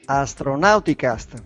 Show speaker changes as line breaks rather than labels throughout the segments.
Astronauticast.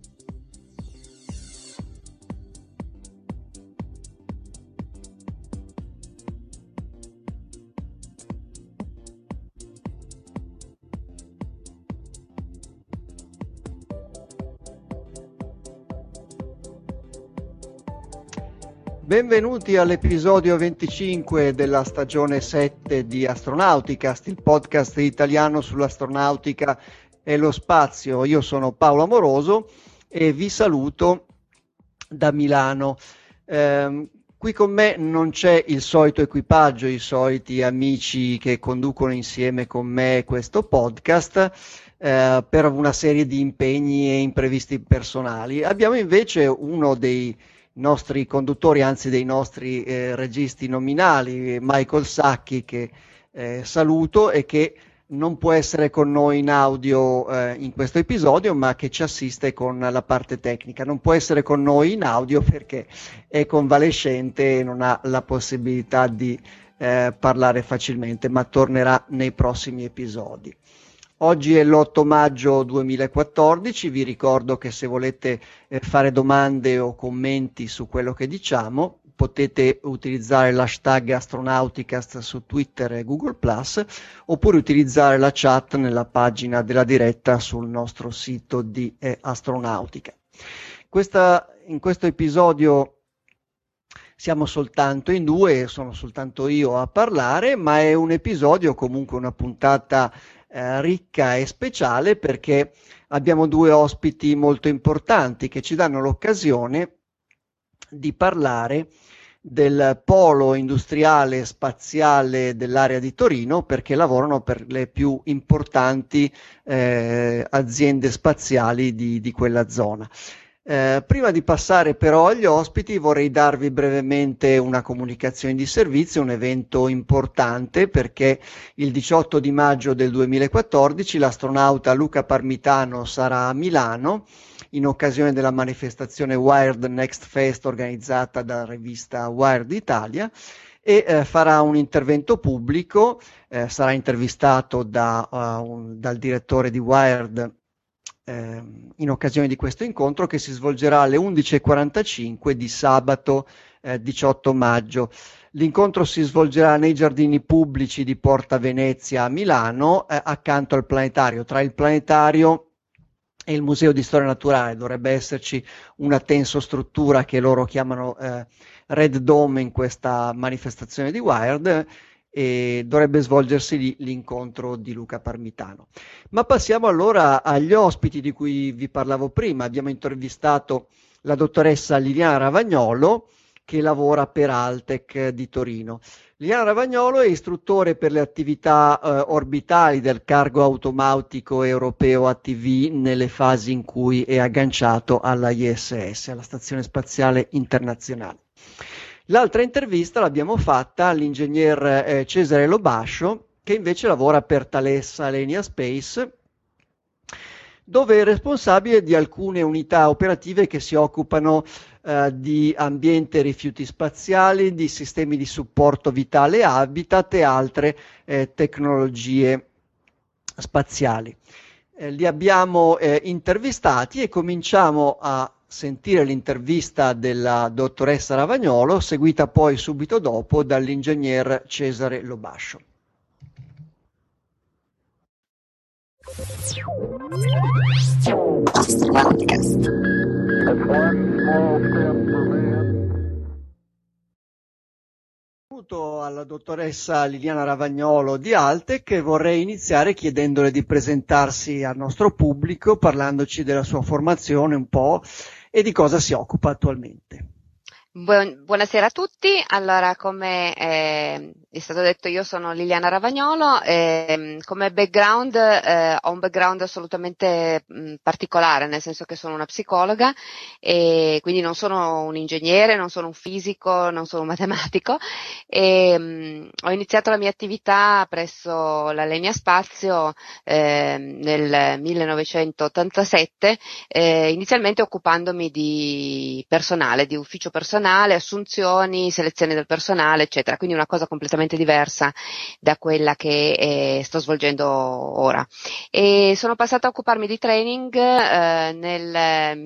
Benvenuti all'episodio 25 della stagione 7 di Astronauticast, il podcast italiano sull'astronautica e lo spazio. Io sono Paolo Amoroso e vi saluto da Milano. Qui con me non c'è il solito equipaggio, i soliti amici che conducono insieme con me questo podcast per una serie di impegni e imprevisti personali. Abbiamo invece uno dei nostri conduttori, anzi dei nostri registi nominali, Michael Sacchi, che saluto e che non può essere con noi in audio in questo episodio, ma che ci assiste con la parte tecnica. Non può essere con noi in audio perché è convalescente e non ha la possibilità di parlare facilmente, ma tornerà nei prossimi episodi. Oggi è l'8 maggio 2014, vi ricordo che se volete fare domande o commenti su quello che diciamo potete utilizzare l'hashtag Astronauticast su Twitter e Google+, oppure utilizzare la chat nella pagina della diretta sul nostro sito di Astronautica. In questo episodio siamo soltanto in due, sono soltanto io a parlare, ma è un episodio, comunque una puntata ricca e speciale, perché abbiamo due ospiti molto importanti che ci danno l'occasione di parlare del polo industriale spaziale dell'area di Torino, perché lavorano per le più importanti aziende spaziali di quella zona. Prima di passare però agli ospiti vorrei darvi brevemente una comunicazione di servizio, un evento importante, perché il 18 di maggio del 2014 l'astronauta Luca Parmitano sarà a Milano in occasione della manifestazione Wired Next Fest organizzata dalla rivista Wired Italia e farà un intervento pubblico, sarà intervistato dal direttore di Wired in occasione di questo incontro, che si svolgerà alle 11:45 di sabato 18 maggio. L'incontro si svolgerà nei giardini pubblici di Porta Venezia a Milano, accanto al planetario. Tra il planetario e il Museo di Storia Naturale dovrebbe esserci una tensostruttura che loro chiamano Red Dome in questa manifestazione di Wired, e dovrebbe svolgersi lì l'incontro di Luca Parmitano. Ma passiamo allora agli ospiti di cui vi parlavo prima. Abbiamo intervistato la dottoressa Liliana Ravagnolo, che lavora per Altec di Torino. Liliana Ravagnolo è istruttore per le attività orbitali del cargo automautico europeo ATV nelle fasi in cui è agganciato alla ISS, alla Stazione Spaziale Internazionale. L'altra intervista l'abbiamo fatta all'ingegner Cesare Lobascio, che invece lavora per Thales Alenia Space, dove è responsabile di alcune unità operative che si occupano di ambiente e rifiuti spaziali, di sistemi di supporto vitale e habitat e altre tecnologie spaziali. Li abbiamo intervistati e cominciamo a sentire l'intervista della dottoressa Ravagnolo, seguita poi subito dopo dall'ingegner Cesare Lobascio. Benvenuto alla dottoressa Liliana Ravagnolo di Altec, e vorrei iniziare chiedendole di presentarsi al nostro pubblico, parlandoci della sua formazione un po' e di cosa si occupa attualmente.
Buonasera a tutti. Allora, come è stato detto, io sono Liliana Ravagnolo e come background ho un background assolutamente particolare, nel senso che sono una psicologa e quindi non sono un ingegnere, non sono un fisico, non sono un matematico e ho iniziato la mia attività presso l'Alenia Spazio nel 1987, inizialmente occupandomi di personale, di ufficio personale personale, assunzioni, selezione del personale, eccetera. Quindi una cosa completamente diversa da quella che sto svolgendo ora. E sono passata a occuparmi di training nel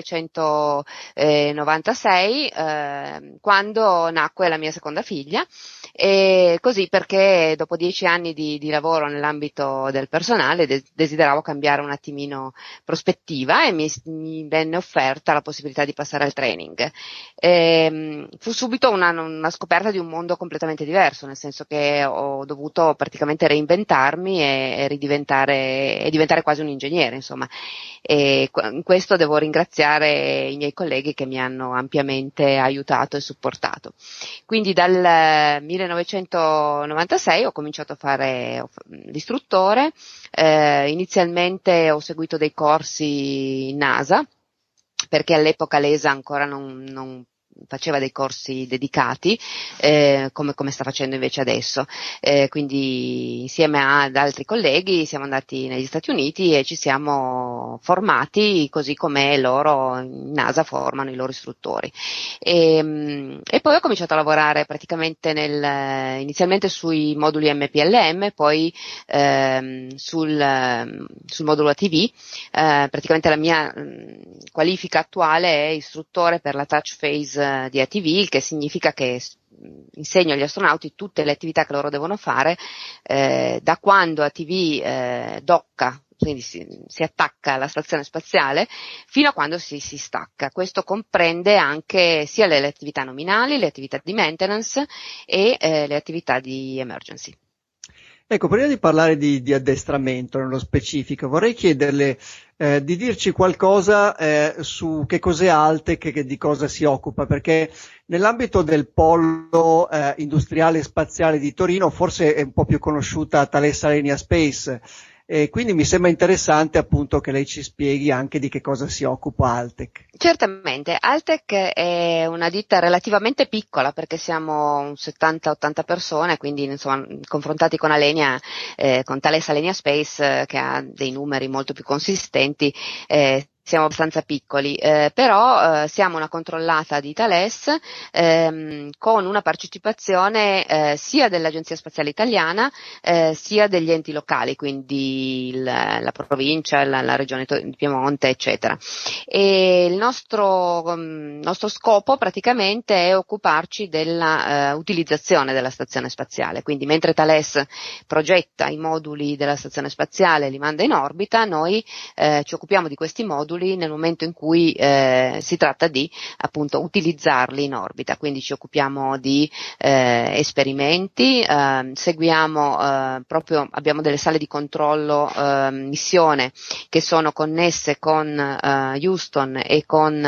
1996, quando nacque la mia seconda figlia, e così perché dopo 10 anni di lavoro nell'ambito del personale desideravo cambiare un attimino prospettiva e mi venne offerta la possibilità di passare al training. Fu subito una scoperta di un mondo completamente diverso, nel senso che ho dovuto praticamente reinventarmi e diventare quasi un ingegnere, insomma. E in questo devo ringraziare i miei colleghi che mi hanno ampiamente aiutato e supportato. Quindi dal 1996 ho cominciato a fare l'istruttore, inizialmente ho seguito dei corsi in NASA, perché all'epoca l'ESA ancora non faceva dei corsi dedicati, come sta facendo invece adesso. Quindi insieme ad altri colleghi siamo andati negli Stati Uniti e ci siamo formati così come loro in NASA formano i loro istruttori. E poi ho cominciato a lavorare praticamente inizialmente sui moduli MPLM, poi sul modulo ATV. Praticamente la mia qualifica attuale è istruttore per la touch phase di ATV, il che significa che insegno agli astronauti tutte le attività che loro devono fare, da quando ATV docca, quindi si attacca alla stazione spaziale, fino a quando si stacca. Questo comprende anche sia le attività nominali, le attività di maintenance e le attività di emergency.
Ecco, prima di parlare di addestramento nello specifico, vorrei chiederle di dirci qualcosa su che cos'è Altec, di cosa si occupa, perché nell'ambito del polo industriale e spaziale di Torino forse è un po' più conosciuta Thales Alenia Space, e quindi mi sembra interessante appunto che lei ci spieghi anche di che cosa si occupa Altec.
Certamente, Altec è una ditta relativamente piccola perché siamo 70-80 persone, quindi insomma confrontati con Alenia, con Thales Alenia Space che ha dei numeri molto più consistenti, siamo abbastanza piccoli, però siamo una controllata di Thales con una partecipazione sia dell'Agenzia Spaziale Italiana sia degli enti locali, quindi la provincia, la regione di Piemonte, eccetera. E il nostro scopo praticamente è occuparci della utilizzazione della stazione spaziale, quindi mentre Thales progetta i moduli della stazione spaziale e li manda in orbita, noi ci occupiamo di questi moduli nel momento in cui si tratta di appunto utilizzarli in orbita, quindi ci occupiamo di esperimenti, seguiamo abbiamo delle sale di controllo missione che sono connesse con Houston e con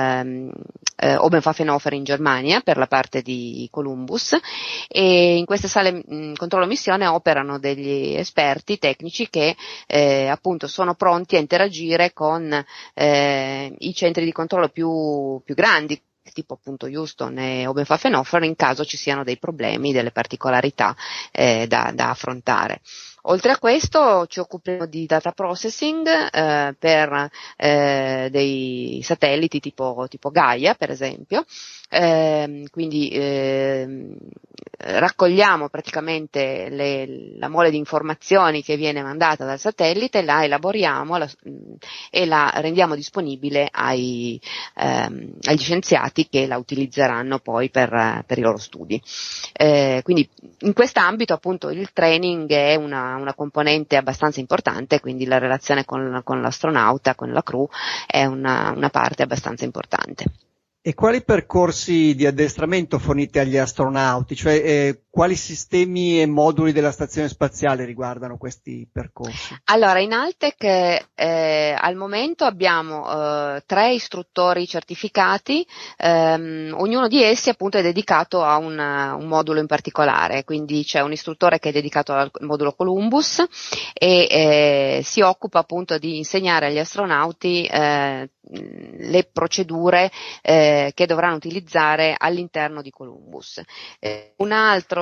Oberpfaffenhofer in Germania per la parte di Columbus, e in queste sale controllo missione operano degli esperti tecnici che appunto sono pronti a interagire con i centri di controllo più grandi, tipo appunto Houston e Oberpfaffenhofer, in caso ci siano dei problemi, delle particolarità da affrontare. Oltre a questo ci occupiamo di data processing per dei satelliti tipo Gaia, per esempio. Quindi raccogliamo praticamente la mole di informazioni che viene mandata dal satellite, la elaboriamo e la rendiamo disponibile agli scienziati che la utilizzeranno poi per i loro studi. Quindi in quest'ambito appunto il training è una componente abbastanza importante, quindi la relazione con l'astronauta, con la crew è una parte abbastanza importante.
E quali percorsi di addestramento fornite agli astronauti? Cioè, quali sistemi e moduli della stazione spaziale riguardano questi percorsi?
Allora, in Altec al momento abbiamo 3 istruttori certificati, ognuno di essi appunto è dedicato a un modulo in particolare, quindi c'è un istruttore che è dedicato al modulo Columbus e si occupa appunto di insegnare agli astronauti le procedure che dovranno utilizzare all'interno di Columbus. Un altro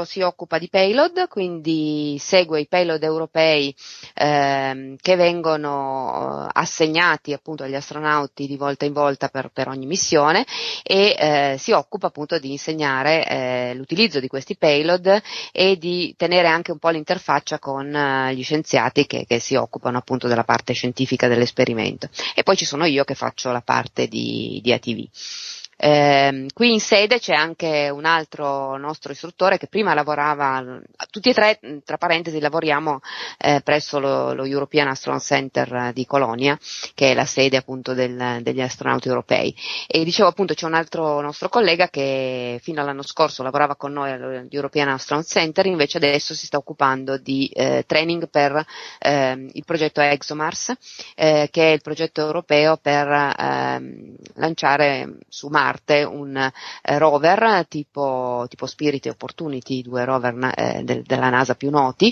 si occupa di payload, quindi segue i payload europei che vengono assegnati appunto agli astronauti di volta in volta per ogni missione, e si occupa appunto di insegnare l'utilizzo di questi payload e di tenere anche un po' l'interfaccia con gli scienziati che si occupano appunto della parte scientifica dell'esperimento. E poi ci sono io che faccio la parte di ATV. Qui in sede c'è anche un altro nostro istruttore che prima lavorava, tutti e tre, tra parentesi, lavoriamo presso lo European Astronaut Center di Colonia, che è la sede appunto degli astronauti europei. E dicevo appunto c'è un altro nostro collega che fino all'anno scorso lavorava con noi all'European Astronaut Center, invece adesso si sta occupando di training per il progetto ExoMars, che è il progetto europeo per lanciare su Marte un rover tipo Spirit e Opportunity, due rover della NASA più noti,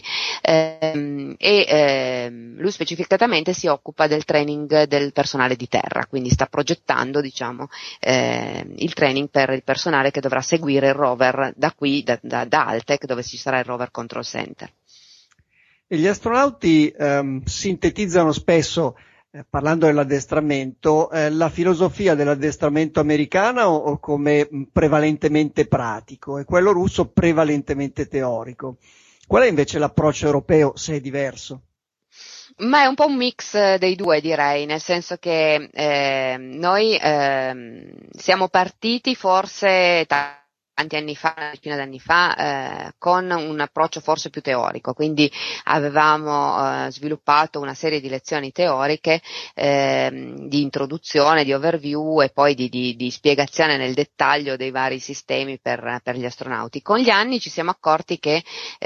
lui specificatamente si occupa del training del personale di terra, quindi sta progettando, diciamo, il training per il personale che dovrà seguire il rover da qui, da Altec, dove ci sarà il Rover Control Center.
E gli astronauti sintetizzano spesso, parlando dell'addestramento, la filosofia dell'addestramento americana o come prevalentemente pratico, e quello russo prevalentemente teorico. Qual è invece l'approccio europeo, se è diverso?
Ma è un po' un mix dei due, direi, nel senso che noi siamo partiti forse tanti anni fa, una decina d'anni fa, con un approccio forse più teorico, quindi avevamo sviluppato una serie di lezioni teoriche di introduzione, di overview e poi di spiegazione nel dettaglio dei vari sistemi per gli astronauti. Con gli anni ci siamo accorti che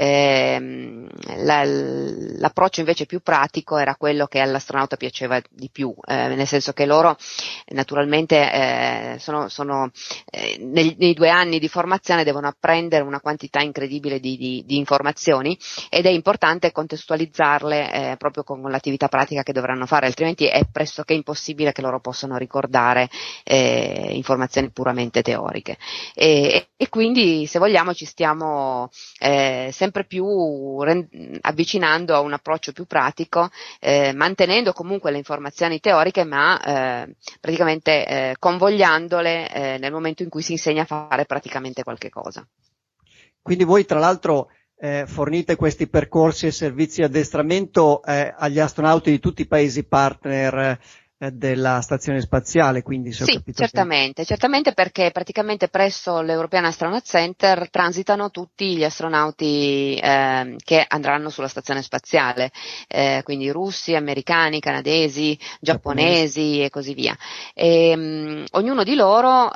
l'approccio invece più pratico era quello che all'astronauta piaceva di più, nel senso che loro naturalmente sono nei 2 anni di formazione devono apprendere una quantità incredibile di informazioni, ed è importante contestualizzarle proprio con l'attività pratica che dovranno fare, altrimenti è pressoché impossibile che loro possano ricordare informazioni puramente teoriche. E quindi, se vogliamo, ci stiamo sempre più avvicinando a un approccio più pratico, mantenendo comunque le informazioni teoriche, ma praticamente convogliandole nel momento in cui si insegna a fare praticamente qualche cosa.
Quindi voi, tra l'altro, fornite questi percorsi e servizi di addestramento agli astronauti di tutti i paesi partner della stazione spaziale, quindi se ho capito bene.
Certamente, perché praticamente presso l'European Astronaut Center transitano tutti gli astronauti che andranno sulla stazione spaziale, quindi russi, americani, canadesi, giapponesi e così via. Ognuno di loro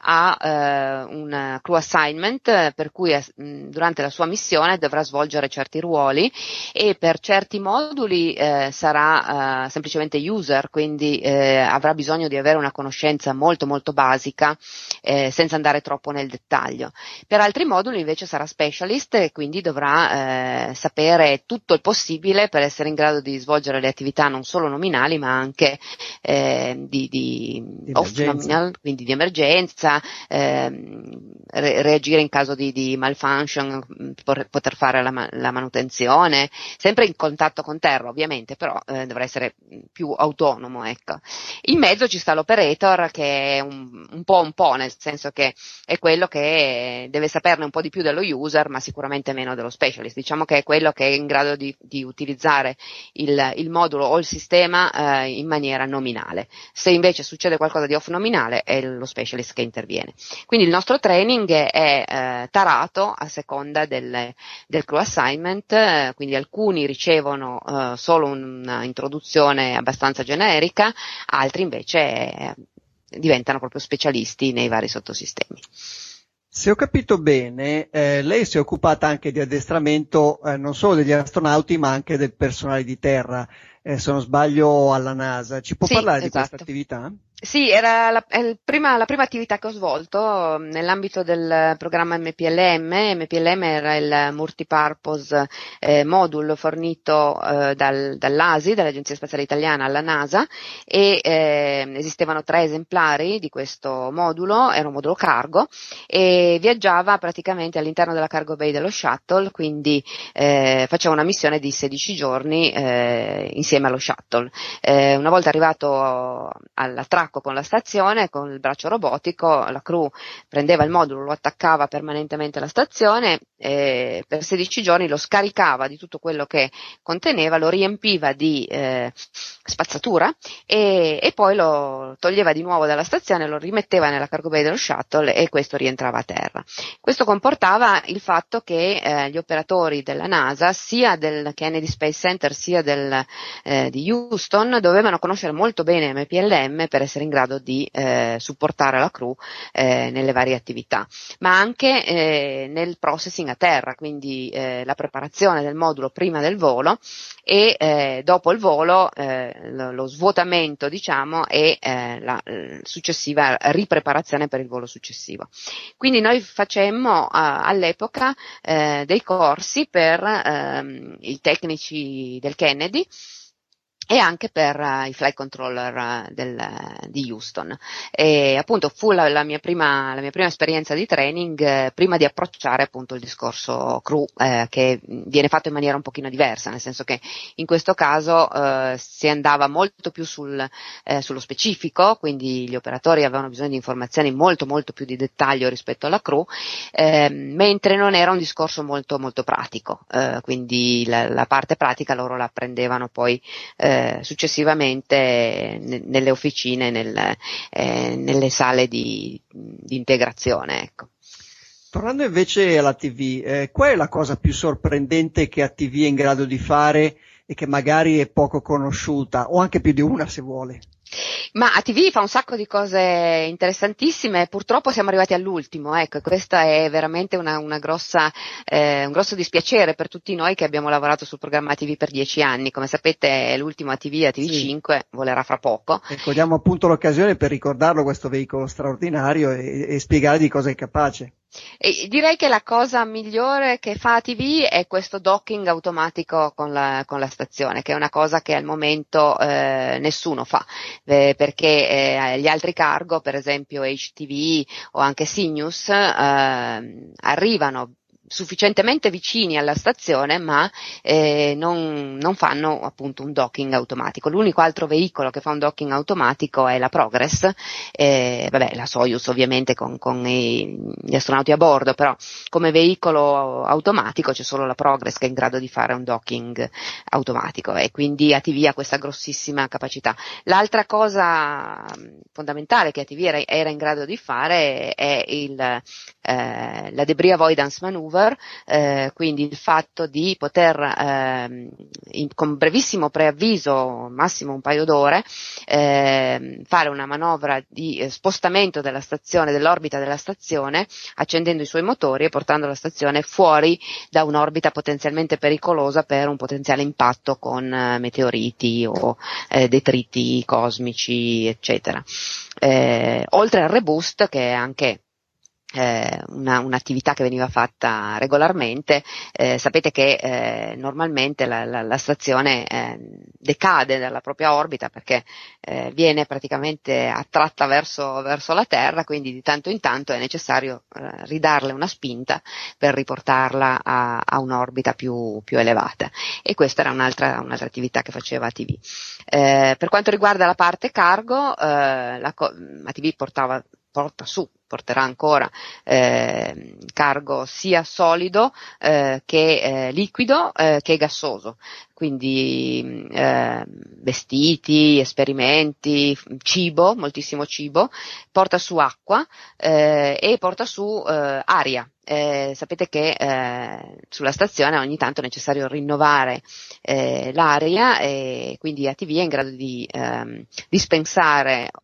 ha un crew assignment, per cui durante la sua missione dovrà svolgere certi ruoli, e per certi moduli sarà semplicemente user, quindi avrà bisogno di avere una conoscenza molto molto basica, senza andare troppo nel dettaglio. Per altri moduli invece sarà specialist, e quindi dovrà sapere tutto il possibile per essere in grado di svolgere le attività non solo nominali ma anche di off-nominal, quindi di emergenza, reagire in caso di malfunction, poter fare la manutenzione, sempre in contatto con terra ovviamente, però dovrà essere più autonomo, ecco. In mezzo ci sta l'operator, che è un po', nel senso che è quello che deve saperne un po' di più dello user, ma sicuramente meno dello specialist. Diciamo che è quello che è in grado di utilizzare il modulo o il sistema in maniera nominale. Se invece succede qualcosa di off nominale, è lo specialist che interviene. Quindi il nostro training è tarato a seconda del crew assignment, quindi alcuni ricevono solo un'introduzione abbastanza generica, altri invece diventano proprio specialisti nei vari sottosistemi.
Se ho capito bene, lei si è occupata anche di addestramento non solo degli astronauti ma anche del personale di terra, se non sbaglio alla NASA. Ci può parlare di questa attività?
Sì, era la prima attività che ho svolto nell'ambito del programma MPLM. MPLM era il Multipurpose Module fornito dall'ASI, dall'Agenzia Spaziale Italiana, alla NASA, e esistevano 3 esemplari di questo modulo, era un modulo cargo e viaggiava praticamente all'interno della cargo bay dello shuttle, quindi faceva una missione di 16 giorni insieme allo shuttle. Una volta arrivato all'attracco con la stazione, con il braccio robotico, la crew prendeva il modulo, lo attaccava permanentemente alla stazione e per 16 giorni lo scaricava di tutto quello che conteneva, lo riempiva di spazzatura e poi lo toglieva di nuovo dalla stazione, lo rimetteva nella cargo bay dello shuttle e questo rientrava a terra. Questo comportava il fatto che gli operatori della NASA, sia del Kennedy Space Center sia di Houston, dovevano conoscere molto bene MPLM per essere in grado di supportare la crew nelle varie attività, ma anche nel processing a terra, quindi la preparazione del modulo prima del volo e dopo il volo lo svuotamento, diciamo, e la successiva ripreparazione per il volo successivo. Quindi noi facemmo all'epoca dei corsi per i tecnici del Kennedy e anche per i flight controller di Houston. E appunto fu la mia prima esperienza di training prima di approcciare appunto il discorso crew, che viene fatto in maniera un pochino diversa, nel senso che in questo caso si andava molto più sullo specifico, quindi gli operatori avevano bisogno di informazioni molto molto più di dettaglio rispetto alla crew, mentre non era un discorso molto molto pratico, quindi la parte pratica loro la apprendevano poi successivamente nelle officine, nelle sale di integrazione, ecco.
Tornando invece alla TV, qual è la cosa più sorprendente che ATV è in grado di fare e che magari è poco conosciuta, o anche più di una se vuole?
Ma ATV fa un sacco di cose interessantissime, purtroppo siamo arrivati all'ultimo, ecco, e questa è veramente un grosso dispiacere per tutti noi che abbiamo lavorato sul programma ATV per 10 anni. Come sapete l'ultimo ATV, ATV5, sì, volerà fra poco.
Cogliamo appunto l'occasione per ricordarlo questo veicolo straordinario e spiegare di cosa è capace.
E direi che la cosa migliore che fa ATV è questo docking automatico con la stazione, che è una cosa che al momento nessuno fa, perché gli altri cargo, per esempio HTV o anche Cygnus, arrivano sufficientemente vicini alla stazione, ma non fanno appunto un docking automatico. L'unico altro veicolo che fa un docking automatico è la Progress, la Soyuz ovviamente con gli astronauti a bordo, però come veicolo automatico c'è solo la Progress che è in grado di fare un docking automatico e quindi ATV ha questa grossissima capacità. L'altra cosa fondamentale che ATV era in grado di fare è la debris avoidance maneuver, quindi il fatto di poter con brevissimo preavviso, massimo un paio d'ore, fare una manovra di spostamento della stazione, dell'orbita della stazione, accendendo i suoi motori e portando la stazione fuori da un'orbita potenzialmente pericolosa per un potenziale impatto con meteoriti o detriti cosmici, eccetera. Oltre al reboost, che è anche un'attività che veniva fatta regolarmente, sapete che normalmente la stazione decade dalla propria orbita perché viene praticamente attratta verso la Terra, quindi di tanto in tanto è necessario ridarle una spinta per riportarla a un'orbita più elevata, e questa era un'altra attività che faceva ATV. Per quanto riguarda la parte cargo, ATV porterà ancora cargo sia solido che liquido che gassoso, quindi vestiti, esperimenti, cibo, moltissimo cibo, porta su acqua e porta su aria. Sapete che sulla stazione ogni tanto è necessario rinnovare l'aria, e quindi ATV è in grado di dispensare o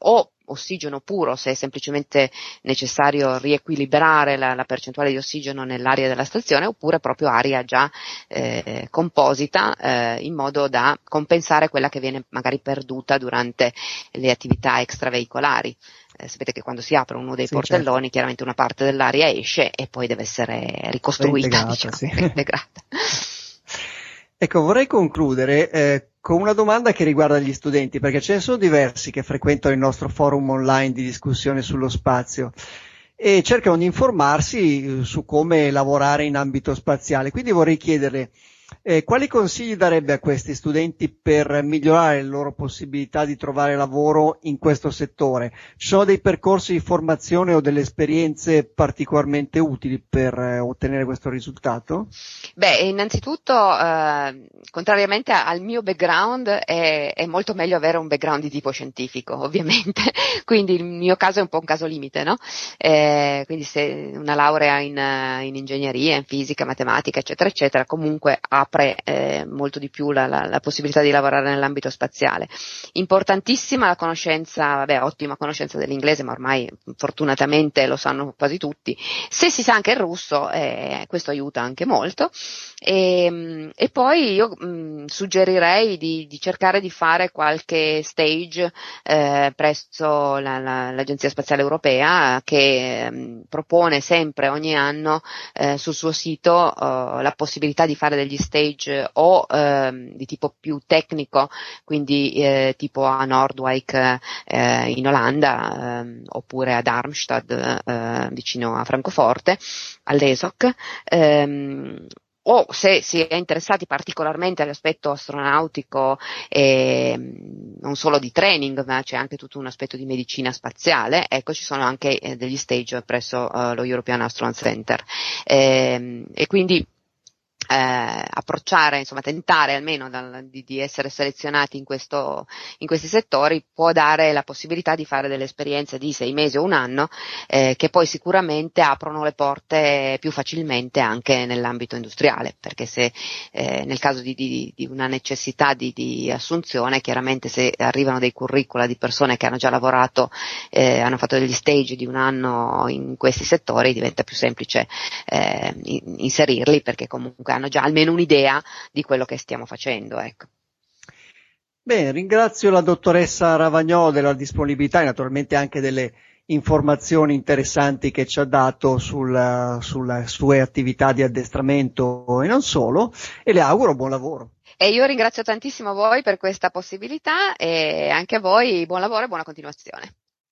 ossigeno puro, se è semplicemente necessario riequilibrare la percentuale di ossigeno nell'aria della stazione, oppure proprio aria già composita, in modo da compensare quella che viene magari perduta durante le attività extraveicolari. Sapete che quando si apre uno dei portelloni, certo, chiaramente una parte dell'aria esce e poi deve essere ricostruita, diciamo,
sì.
reintegrata.
Ecco, vorrei concludere con una domanda che riguarda gli studenti, perché ce ne sono diversi che frequentano il nostro forum online di discussione sullo spazio e cercano di informarsi su come lavorare in ambito spaziale. Quindi vorrei chiederle quali consigli darebbe a questi studenti per migliorare le loro possibilità di trovare lavoro in questo settore? Ci sono dei percorsi di formazione o delle esperienze particolarmente utili per ottenere questo risultato?
Beh, innanzitutto, contrariamente al mio background, è molto meglio avere un background di tipo scientifico, ovviamente, quindi il mio caso è un po' un caso limite, no? Quindi se una laurea in ingegneria, in fisica, matematica, eccetera, eccetera, comunque apre molto di più la possibilità di lavorare nell'ambito spaziale. Importantissima la conoscenza, ottima conoscenza dell'inglese, ma ormai fortunatamente lo sanno quasi tutti. Se si sa anche il russo, questo aiuta anche molto. E poi io suggerirei di cercare di fare qualche stage presso l'Agenzia Spaziale Europea, che propone sempre ogni anno sul suo sito la possibilità di fare degli stage o di tipo più tecnico, quindi tipo a Noordwijk in Olanda, oppure a Darmstadt vicino a Francoforte, all'ESOC, o se si è interessati particolarmente all'aspetto astronautico, non solo di training, ma c'è anche tutto un aspetto di medicina spaziale, ecco, ci sono anche degli stage presso lo European Astronaut Center, e quindi approcciare, insomma tentare almeno di essere selezionati in questi settori può dare la possibilità di fare delle esperienze di 6 mesi o un anno, che poi sicuramente aprono le porte più facilmente anche nell'ambito industriale, perché se nel caso di una necessità di assunzione, chiaramente se arrivano dei curricula di persone che hanno già lavorato, hanno fatto degli stage di un anno in questi settori, diventa più semplice inserirli, perché comunque hanno già almeno un'idea di quello che stiamo facendo, ecco.
Bene, ringrazio la dottoressa Ravagnò della disponibilità e naturalmente anche delle informazioni interessanti che ci ha dato sulle sue attività di addestramento e non solo, e le auguro buon lavoro.
E io ringrazio tantissimo voi per questa possibilità e anche a voi buon lavoro e buona continuazione.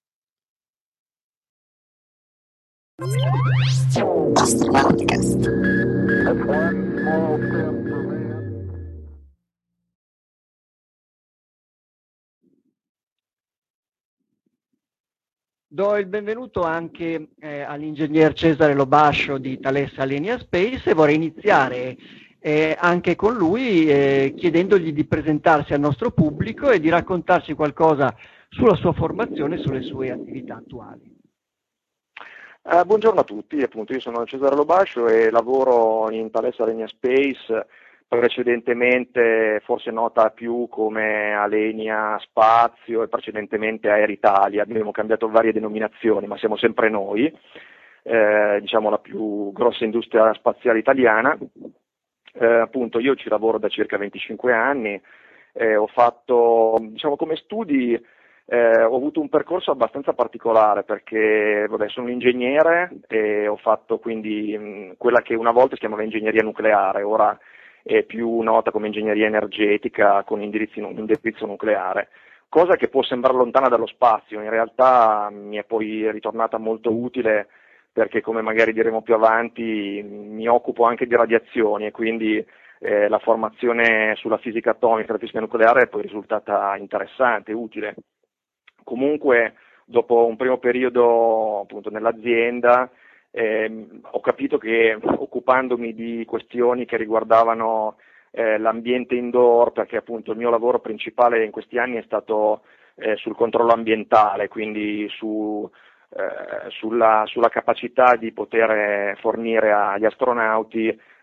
Do il benvenuto anche all'ingegner Cesare Lobascio di Thales Alenia Space e vorrei iniziare anche con lui chiedendogli di presentarsi al nostro pubblico e di raccontarci qualcosa sulla sua formazione e sulle sue attività attuali.
Buongiorno a tutti, appunto io sono Cesare Lobascio e lavoro in Thales Alenia Space, precedentemente forse nota più come Alenia Spazio e precedentemente Air Italia. Abbiamo cambiato varie denominazioni, ma siamo sempre noi, diciamo la più grossa industria spaziale italiana. Appunto io ci lavoro da circa 25 anni, ho fatto, diciamo, come studi. Ho avuto un percorso abbastanza particolare perché sono un ingegnere e ho fatto quindi quella che una volta si chiamava ingegneria nucleare, ora è più nota come ingegneria energetica con indirizzo nucleare, cosa che può sembrare lontana dallo spazio, in realtà mi è poi ritornata molto utile perché, come magari diremo più avanti, mi occupo anche di radiazioni e quindi la formazione sulla fisica atomica e la fisica nucleare è poi risultata interessante, utile. Comunque, dopo un primo periodo appunto nell'azienda, ho capito che occupandomi di questioni che riguardavano l'ambiente indoor, perché appunto il mio lavoro principale in questi anni è stato sul controllo ambientale, quindi sulla capacità di poter fornire agli astronauti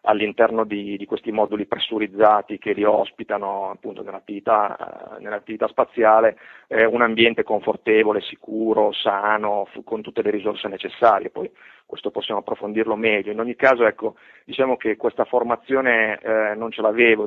all'interno di questi moduli pressurizzati che li ospitano appunto nell'attività spaziale, un ambiente confortevole, sicuro, sano, con tutte le risorse necessarie. Poi questo possiamo approfondirlo meglio. In ogni caso, ecco, diciamo che questa formazione non ce l'avevo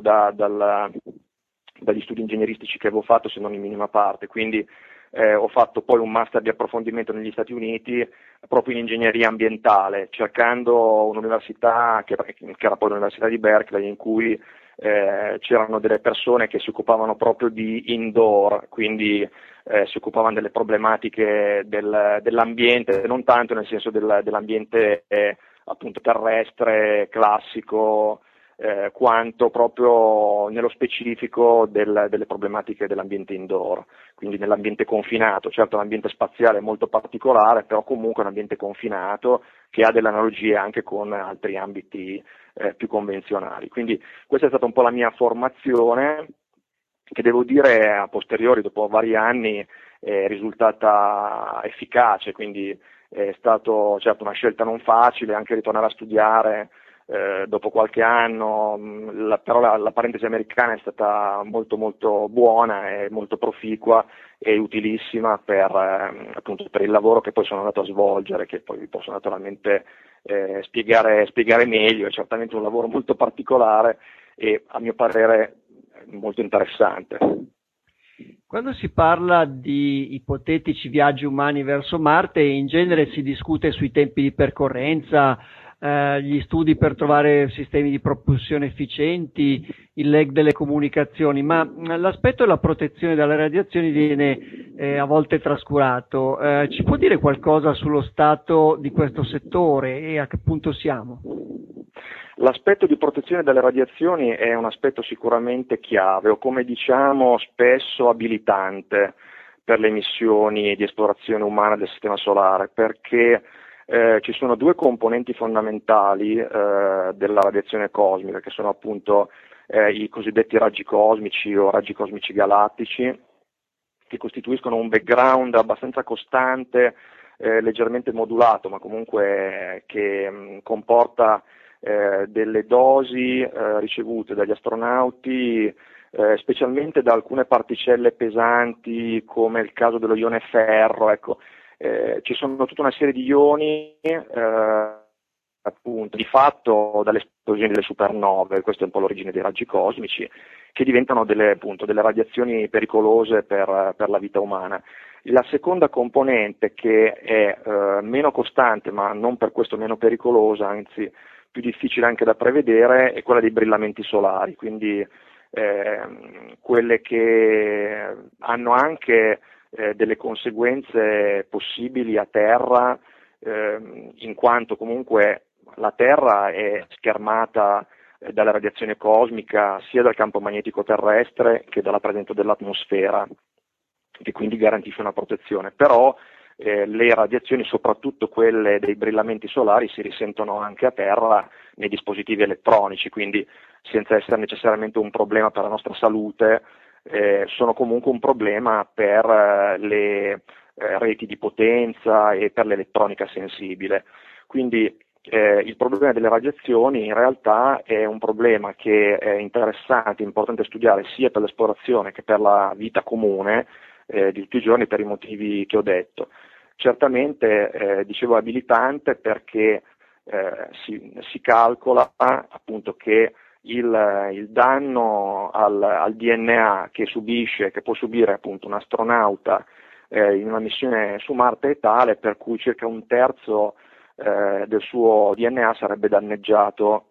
dagli studi ingegneristici che avevo fatto, se non in minima parte, quindi ho fatto poi un master di approfondimento negli Stati Uniti proprio in ingegneria ambientale, cercando un'università che era poi l'Università di Berkeley, in cui c'erano delle persone che si occupavano proprio di indoor, quindi si occupavano delle problematiche dell'ambiente, non tanto nel senso dell'ambiente appunto terrestre, classico, quanto proprio nello specifico delle problematiche dell'ambiente indoor, quindi nell'ambiente confinato. Certo, l'ambiente spaziale è molto particolare, però comunque è un ambiente confinato che ha delle analogie anche con altri ambiti più convenzionali. Quindi questa è stata un po' la mia formazione, che devo dire a posteriori, dopo vari anni, è risultata efficace, quindi è stato certo una scelta non facile anche ritornare a studiare dopo qualche anno, però la parentesi americana è stata molto molto buona e molto proficua e utilissima appunto per il lavoro che poi sono andato a svolgere, che poi vi posso naturalmente spiegare meglio. È certamente un lavoro molto particolare e a mio parere molto interessante.
Quando si parla di ipotetici viaggi umani verso Marte, in genere si discute sui tempi di percorrenza, gli studi per trovare sistemi di propulsione efficienti, il lag delle comunicazioni, ma l'aspetto della protezione dalle radiazioni viene a volte trascurato. Ci può dire qualcosa sullo stato di questo settore e a che punto siamo?
L'aspetto di protezione dalle radiazioni è un aspetto sicuramente chiave, o come diciamo spesso abilitante per le missioni di esplorazione umana del Sistema Solare, perché ci sono due componenti fondamentali della radiazione cosmica, che sono appunto i cosiddetti raggi cosmici o raggi cosmici galattici, che costituiscono un background abbastanza costante, leggermente modulato, ma comunque che comporta delle dosi ricevute dagli astronauti, specialmente da alcune particelle pesanti, come il caso dello ione ferro. Ecco, ci sono tutta una serie di ioni, appunto, di fatto dalle esplosioni delle supernove, questa è un po' l'origine dei raggi cosmici, che diventano delle radiazioni pericolose per la vita umana. La seconda componente, che è meno costante, ma non per questo meno pericolosa, anzi più difficile anche da prevedere, è quella dei brillamenti solari, quindi quelle che hanno anche delle conseguenze possibili a terra, in quanto comunque la Terra è schermata dalla radiazione cosmica sia dal campo magnetico terrestre che dalla presenza dell'atmosfera, che quindi garantisce una protezione. Però le radiazioni, soprattutto quelle dei brillamenti solari, si risentono anche a terra nei dispositivi elettronici, quindi senza essere necessariamente un problema per la nostra salute, sono comunque un problema per le reti di potenza e per l'elettronica sensibile. Quindi il problema delle radiazioni in realtà è un problema che è interessante, importante studiare sia per l'esplorazione che per la vita comune di tutti i giorni, per i motivi che ho detto. Certamente dicevo abilitante perché si calcola appunto che il danno al DNA che può subire appunto un astronauta in una missione su Marte è tale per cui circa un terzo del suo DNA sarebbe danneggiato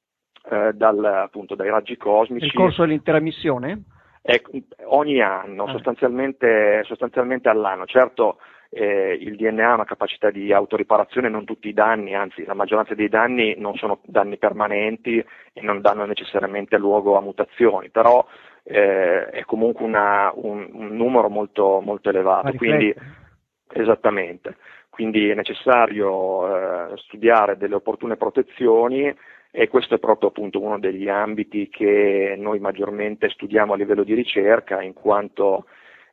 dai raggi cosmici.
Nel corso dell'intera missione?
Ogni anno, sostanzialmente all'anno. Certo, il DNA ha una capacità di autoriparazione, non tutti i danni, anzi la maggioranza dei danni non sono danni permanenti e non danno necessariamente luogo a mutazioni, però è comunque un numero molto, molto elevato. Quindi, esattamente. Quindi è necessario studiare delle opportune protezioni, e questo è proprio appunto uno degli ambiti che noi maggiormente studiamo a livello di ricerca, in quanto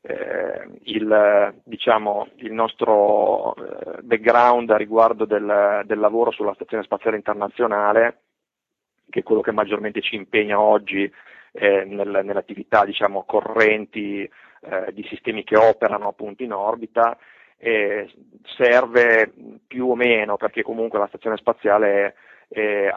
il nostro background a riguardo del lavoro sulla Stazione Spaziale Internazionale che è quello che maggiormente ci impegna oggi nell'attività, diciamo, correnti di sistemi che operano appunto in orbita, serve più o meno, perché comunque la stazione spaziale è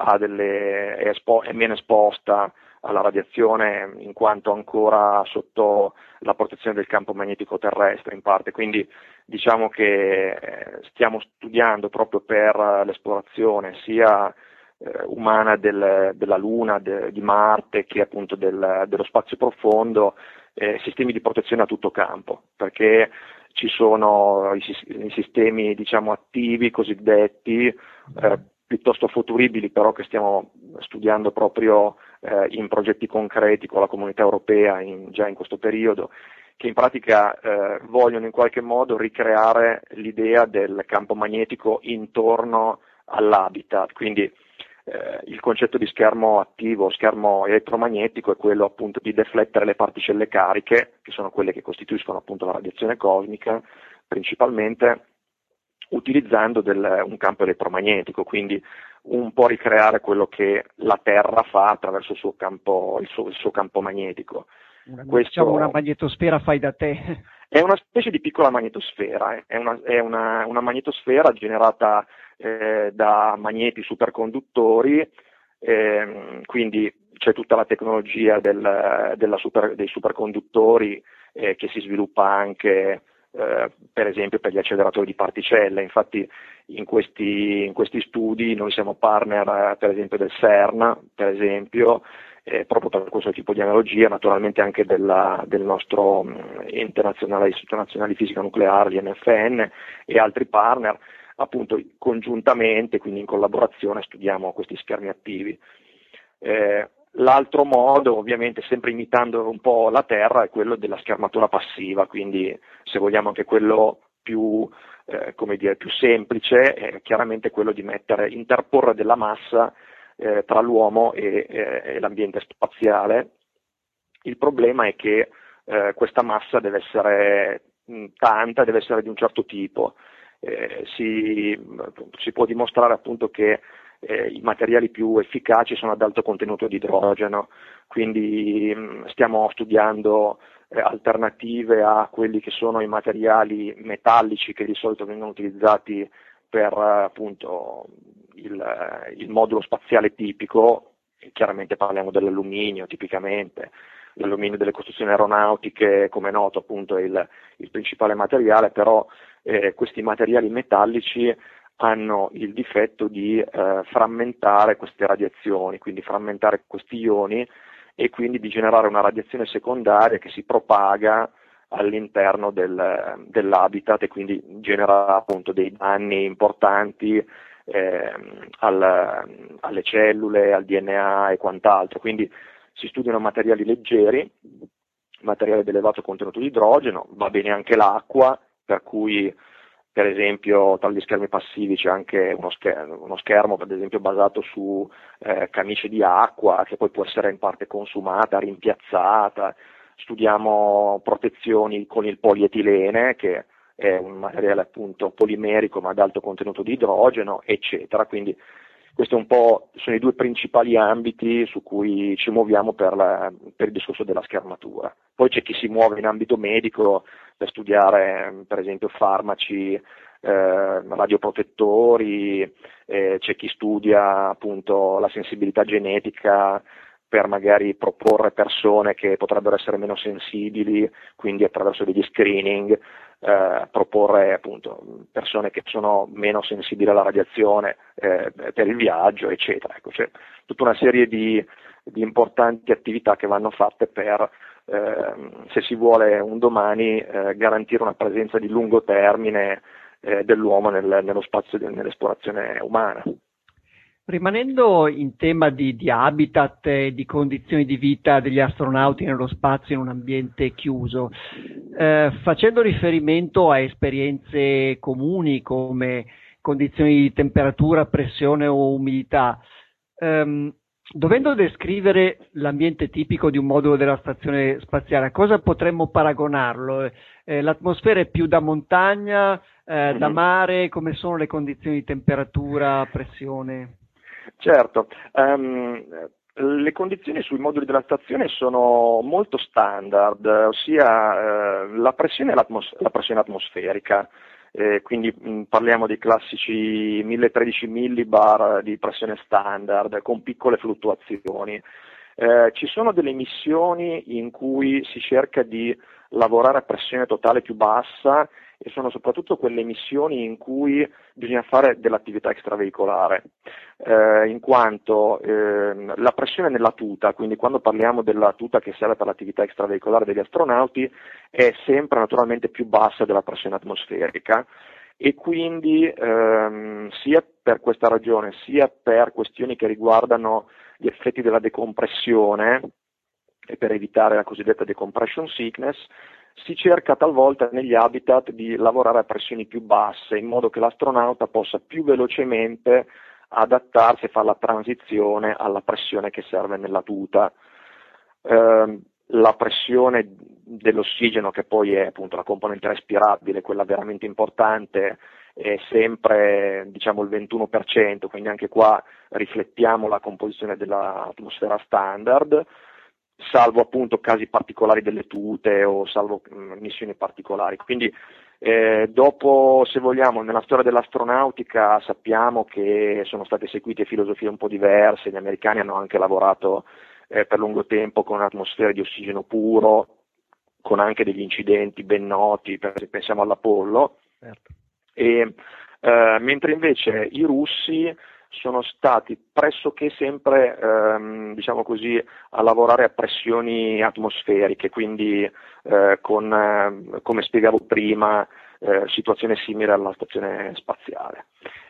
meno esposta alla radiazione, in quanto ancora sotto la protezione del campo magnetico terrestre in parte, quindi diciamo che stiamo studiando proprio per l'esplorazione sia umana della Luna, di Marte, che appunto dello spazio profondo, sistemi di protezione a tutto campo, perché ci sono i sistemi, diciamo, attivi cosiddetti, piuttosto futuribili, però che stiamo studiando proprio in progetti concreti con la comunità europea già in questo periodo, che in pratica vogliono in qualche modo ricreare l'idea del campo magnetico intorno all'habitat, quindi il concetto di schermo attivo, schermo elettromagnetico, è quello appunto di deflettere le particelle cariche, che sono quelle che costituiscono appunto la radiazione cosmica, principalmente utilizzando un campo elettromagnetico, quindi un po' ricreare quello che la Terra fa attraverso il suo campo magnetico.
Diciamo una magnetosfera fai da te.
È una specie di piccola magnetosfera, è una magnetosfera generata da magneti superconduttori, quindi c'è tutta la tecnologia dei superconduttori che si sviluppa anche per esempio per gli acceleratori di particelle. Infatti in questi studi noi siamo partner per esempio del CERN, per esempio, proprio per questo tipo di analogia, naturalmente anche del nostro ente nazionale, Istituto Nazionale di Fisica Nucleare, l'INFN, e altri partner, appunto congiuntamente, quindi in collaborazione, studiamo questi schermi attivi. L'altro modo, ovviamente sempre imitando un po' la Terra, è quello della schermatura passiva, quindi se vogliamo anche quello più semplice, è chiaramente quello di interporre della massa tra l'uomo e l'ambiente spaziale. Il problema è che questa massa deve essere tanta, deve essere di un certo tipo. Si può dimostrare appunto che i materiali più efficaci sono ad alto contenuto di idrogeno, quindi stiamo studiando alternative a quelli che sono i materiali metallici che di solito vengono utilizzati per appunto il modulo spaziale tipico. Chiaramente parliamo dell'alluminio tipicamente. L'alluminio delle costruzioni aeronautiche, come è noto, appunto è il principale materiale, però questi materiali metallici hanno il difetto di frammentare queste radiazioni, quindi frammentare questi ioni, e quindi di generare una radiazione secondaria che si propaga all'interno dell'habitat e quindi genera appunto dei danni importanti alle cellule, al DNA e quant'altro. Quindi si studiano materiali leggeri, materiali ad elevato contenuto di idrogeno, va bene anche l'acqua, per cui per esempio tra gli schermi passivi c'è anche uno schermo per esempio basato su camicie di acqua, che poi può essere in parte consumata, rimpiazzata. Studiamo protezioni con il polietilene, che è un materiale appunto polimerico ma ad alto contenuto di idrogeno, eccetera. Quindi questi sono i due principali ambiti su cui ci muoviamo per il discorso della schermatura. Poi c'è chi si muove in ambito medico per studiare per esempio farmaci, radioprotettori, c'è chi studia appunto la sensibilità genetica per magari proporre persone che potrebbero essere meno sensibili, quindi attraverso degli screening proporre appunto persone che sono meno sensibili alla radiazione per il viaggio, eccetera. Ecco, c'è tutta una serie di importanti attività che vanno fatte per, se si vuole un domani, garantire una presenza di lungo termine dell'uomo nello spazio nell'esplorazione umana.
Rimanendo in tema di habitat e di condizioni di vita degli astronauti nello spazio in un ambiente chiuso, facendo riferimento a esperienze comuni come condizioni di temperatura, pressione o umidità, dovendo descrivere l'ambiente tipico di un modulo della stazione spaziale, a cosa potremmo paragonarlo? L'atmosfera è più da montagna, da mare? Come sono le condizioni di temperatura, pressione?
Certo, le condizioni sui moduli della stazione sono molto standard, ossia la pressione, la pressione atmosferica, quindi parliamo dei classici 1013 millibar di pressione standard con piccole fluttuazioni. Ci sono delle missioni in cui si cerca di lavorare a pressione totale più bassa e sono soprattutto quelle missioni in cui bisogna fare dell'attività extraveicolare, in quanto la pressione nella tuta, quindi quando parliamo della tuta che serve per l'attività extraveicolare degli astronauti, è sempre naturalmente più bassa della pressione atmosferica e quindi sia per questa ragione, sia per questioni che riguardano gli effetti della decompressione e per evitare la cosiddetta decompression sickness, si cerca talvolta negli habitat di lavorare a pressioni più basse in modo che l'astronauta possa più velocemente adattarsi e fare la transizione alla pressione che serve nella tuta. La pressione dell'ossigeno, che poi è appunto la componente respirabile, quella veramente importante, è sempre diciamo il 21%, quindi anche qua riflettiamo la composizione dell'atmosfera standard, salvo appunto casi particolari delle tute o salvo missioni particolari. Quindi dopo, se vogliamo, nella storia dell'astronautica sappiamo che sono state eseguite filosofie un po' diverse, gli americani hanno anche lavorato per lungo tempo con un'atmosfera di ossigeno puro, con anche degli incidenti ben noti, pensiamo all'Apollo, certo. Mentre invece i russi sono stati pressoché sempre, diciamo così, a lavorare a pressioni atmosferiche, quindi come spiegavo prima, situazione simile alla stazione spaziale.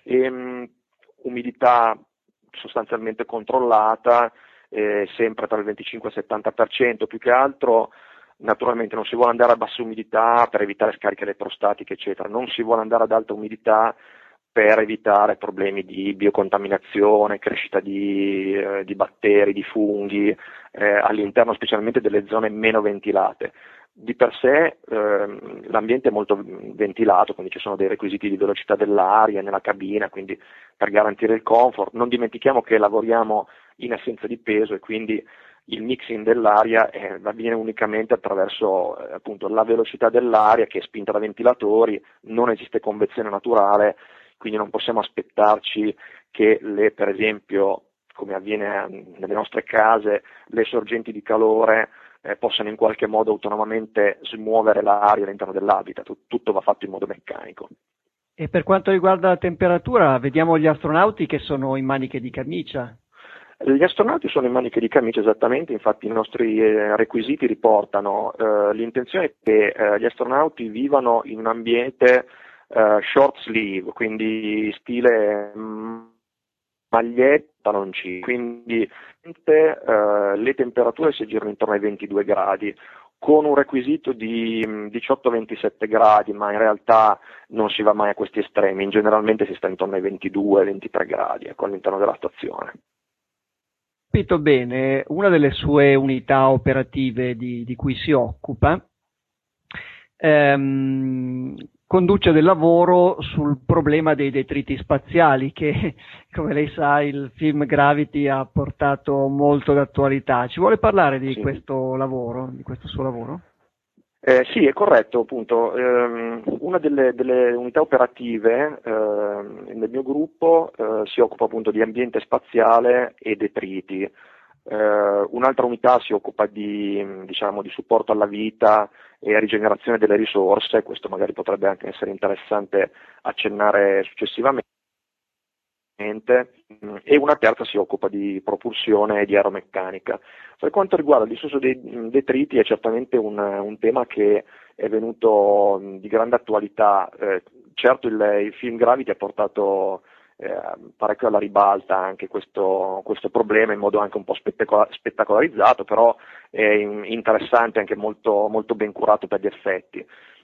Umidità sostanzialmente controllata, sempre tra il 25 e il 70%, più che altro. Naturalmente non si vuole andare a bassa umidità per evitare scariche elettrostatiche, eccetera, non si vuole andare ad alta umidità per evitare problemi di biocontaminazione, crescita di batteri, di funghi, all'interno specialmente delle zone meno ventilate. Di per sé l'ambiente è molto ventilato, quindi ci sono dei requisiti di velocità dell'aria nella cabina, quindi per garantire il comfort. Non dimentichiamo che lavoriamo in assenza di peso e quindi il mixing dell'aria avviene unicamente attraverso appunto la velocità dell'aria che è spinta da ventilatori, non esiste convezione naturale, quindi non possiamo aspettarci che per esempio, come avviene nelle nostre case, le sorgenti di calore possano in qualche modo autonomamente smuovere l'aria all'interno dell'habitat, tutto va fatto in modo meccanico.
E per quanto riguarda la temperatura, vediamo gli astronauti che sono in maniche di camicia.
Gli astronauti sono in maniche di camicia esattamente, infatti i nostri requisiti riportano l'intenzione che gli astronauti vivano in un ambiente short sleeve, quindi stile maglietta, pantaloncini, quindi le temperature si girano intorno ai 22 gradi, con un requisito di 18-27 gradi, ma in realtà non si va mai a questi estremi, generalmente si sta intorno ai 22-23 gradi, ecco, all'interno della stazione.
Capito bene, una delle sue unità operative di cui si occupa conduce del lavoro sul problema dei detriti spaziali che, come lei sa, il film Gravity ha portato molto d'attualità. Ci vuole parlare di questo lavoro, di questo suo lavoro?
Sì, è corretto, appunto. Una delle unità operative nel mio gruppo si occupa appunto di ambiente spaziale e detriti. Un'altra unità si occupa di supporto alla vita e rigenerazione delle risorse, questo magari potrebbe anche essere interessante accennare successivamente. E una terza si occupa di propulsione e di aeromeccanica. Per quanto riguarda il discorso dei detriti è certamente un tema che è venuto di grande attualità. Certo il film Gravity ha portato parecchio alla ribalta anche questo problema in modo anche un po' spettacolarizzato, però è interessante, anche molto, molto ben curato per gli effetti.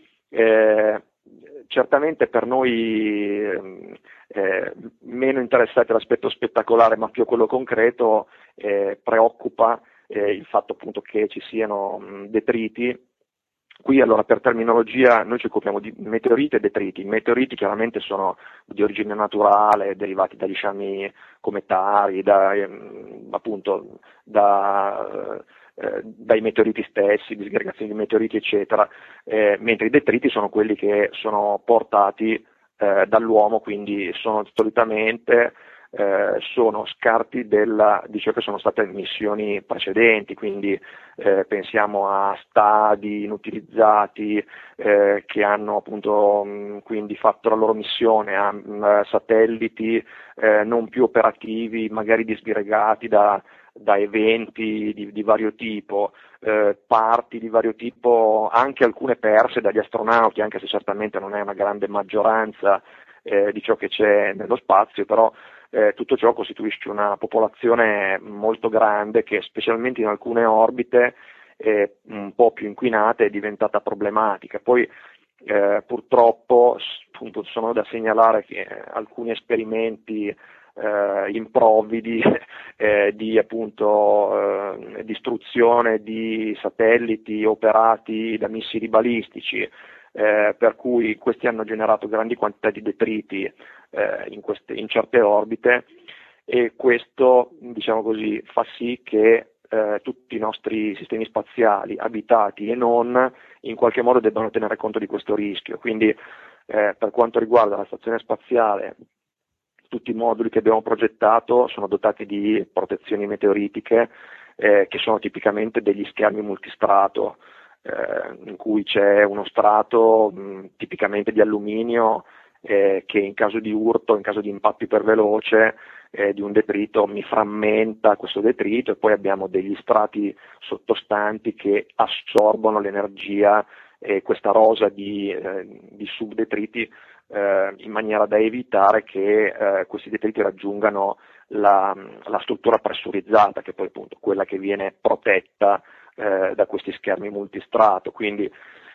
Certamente per noi meno interessati all'aspetto spettacolare ma più a quello concreto preoccupa il fatto appunto che ci siano detriti Qui allora per terminologia noi ci occupiamo di meteoriti e detriti. I meteoriti chiaramente sono di origine naturale, derivati dagli sciami cometari, appunto dai meteoriti stessi, disgregazioni di meteoriti eccetera, mentre i detriti sono quelli che sono portati dall'uomo, quindi sono solitamente sono scarti di ciò che sono state missioni precedenti, quindi pensiamo a stadi inutilizzati che hanno appunto quindi fatto la loro missione, a satelliti non più operativi, magari disgregati da eventi di vario tipo, parti di vario tipo, anche alcune perse dagli astronauti, anche se certamente non è una grande maggioranza di ciò che c'è nello spazio, però tutto ciò costituisce una popolazione molto grande che specialmente in alcune orbite un po' più inquinate è diventata problematica. Poi purtroppo appunto, sono da segnalare che alcuni esperimenti improvvidi di appunto distruzione di satelliti operati da missili balistici, per cui questi hanno generato grandi quantità di detriti in certe orbite, e questo diciamo così fa sì che tutti i nostri sistemi spaziali, abitati e non, in qualche modo debbano tenere conto di questo rischio. Quindi per quanto riguarda la stazione spaziale, tutti i moduli che abbiamo progettato sono dotati di protezioni meteoritiche che sono tipicamente degli schermi multistrato, in cui c'è uno strato tipicamente di alluminio che in caso di urto, in caso di impatto iperveloce di un detrito mi frammenta questo detrito, e poi abbiamo degli strati sottostanti che assorbono l'energia e questa rosa di subdetriti in maniera da evitare che questi detriti raggiungano la struttura pressurizzata, che è poi appunto quella che viene protetta da questi schermi multistrato. Quindi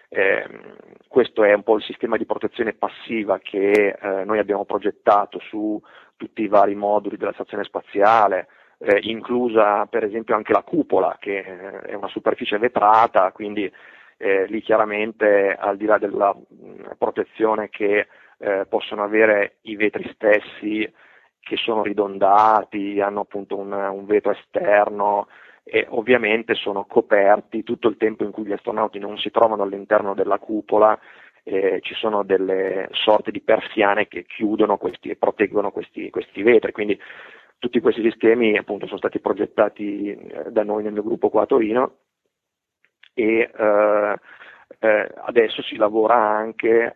questo è un po' il sistema di protezione passiva che noi abbiamo progettato su tutti i vari moduli della stazione spaziale, inclusa per esempio anche la cupola, che è una superficie vetrata, quindi lì chiaramente, al di là della protezione che possono avere i vetri stessi, che sono ridondati, hanno appunto un vetro esterno, e ovviamente sono coperti tutto il tempo in cui gli astronauti non si trovano all'interno della cupola. Ci sono delle sorte di persiane che chiudono e proteggono questi vetri, quindi tutti questi sistemi appunto sono stati progettati da noi nel mio gruppo qua a Torino, e adesso si lavora anche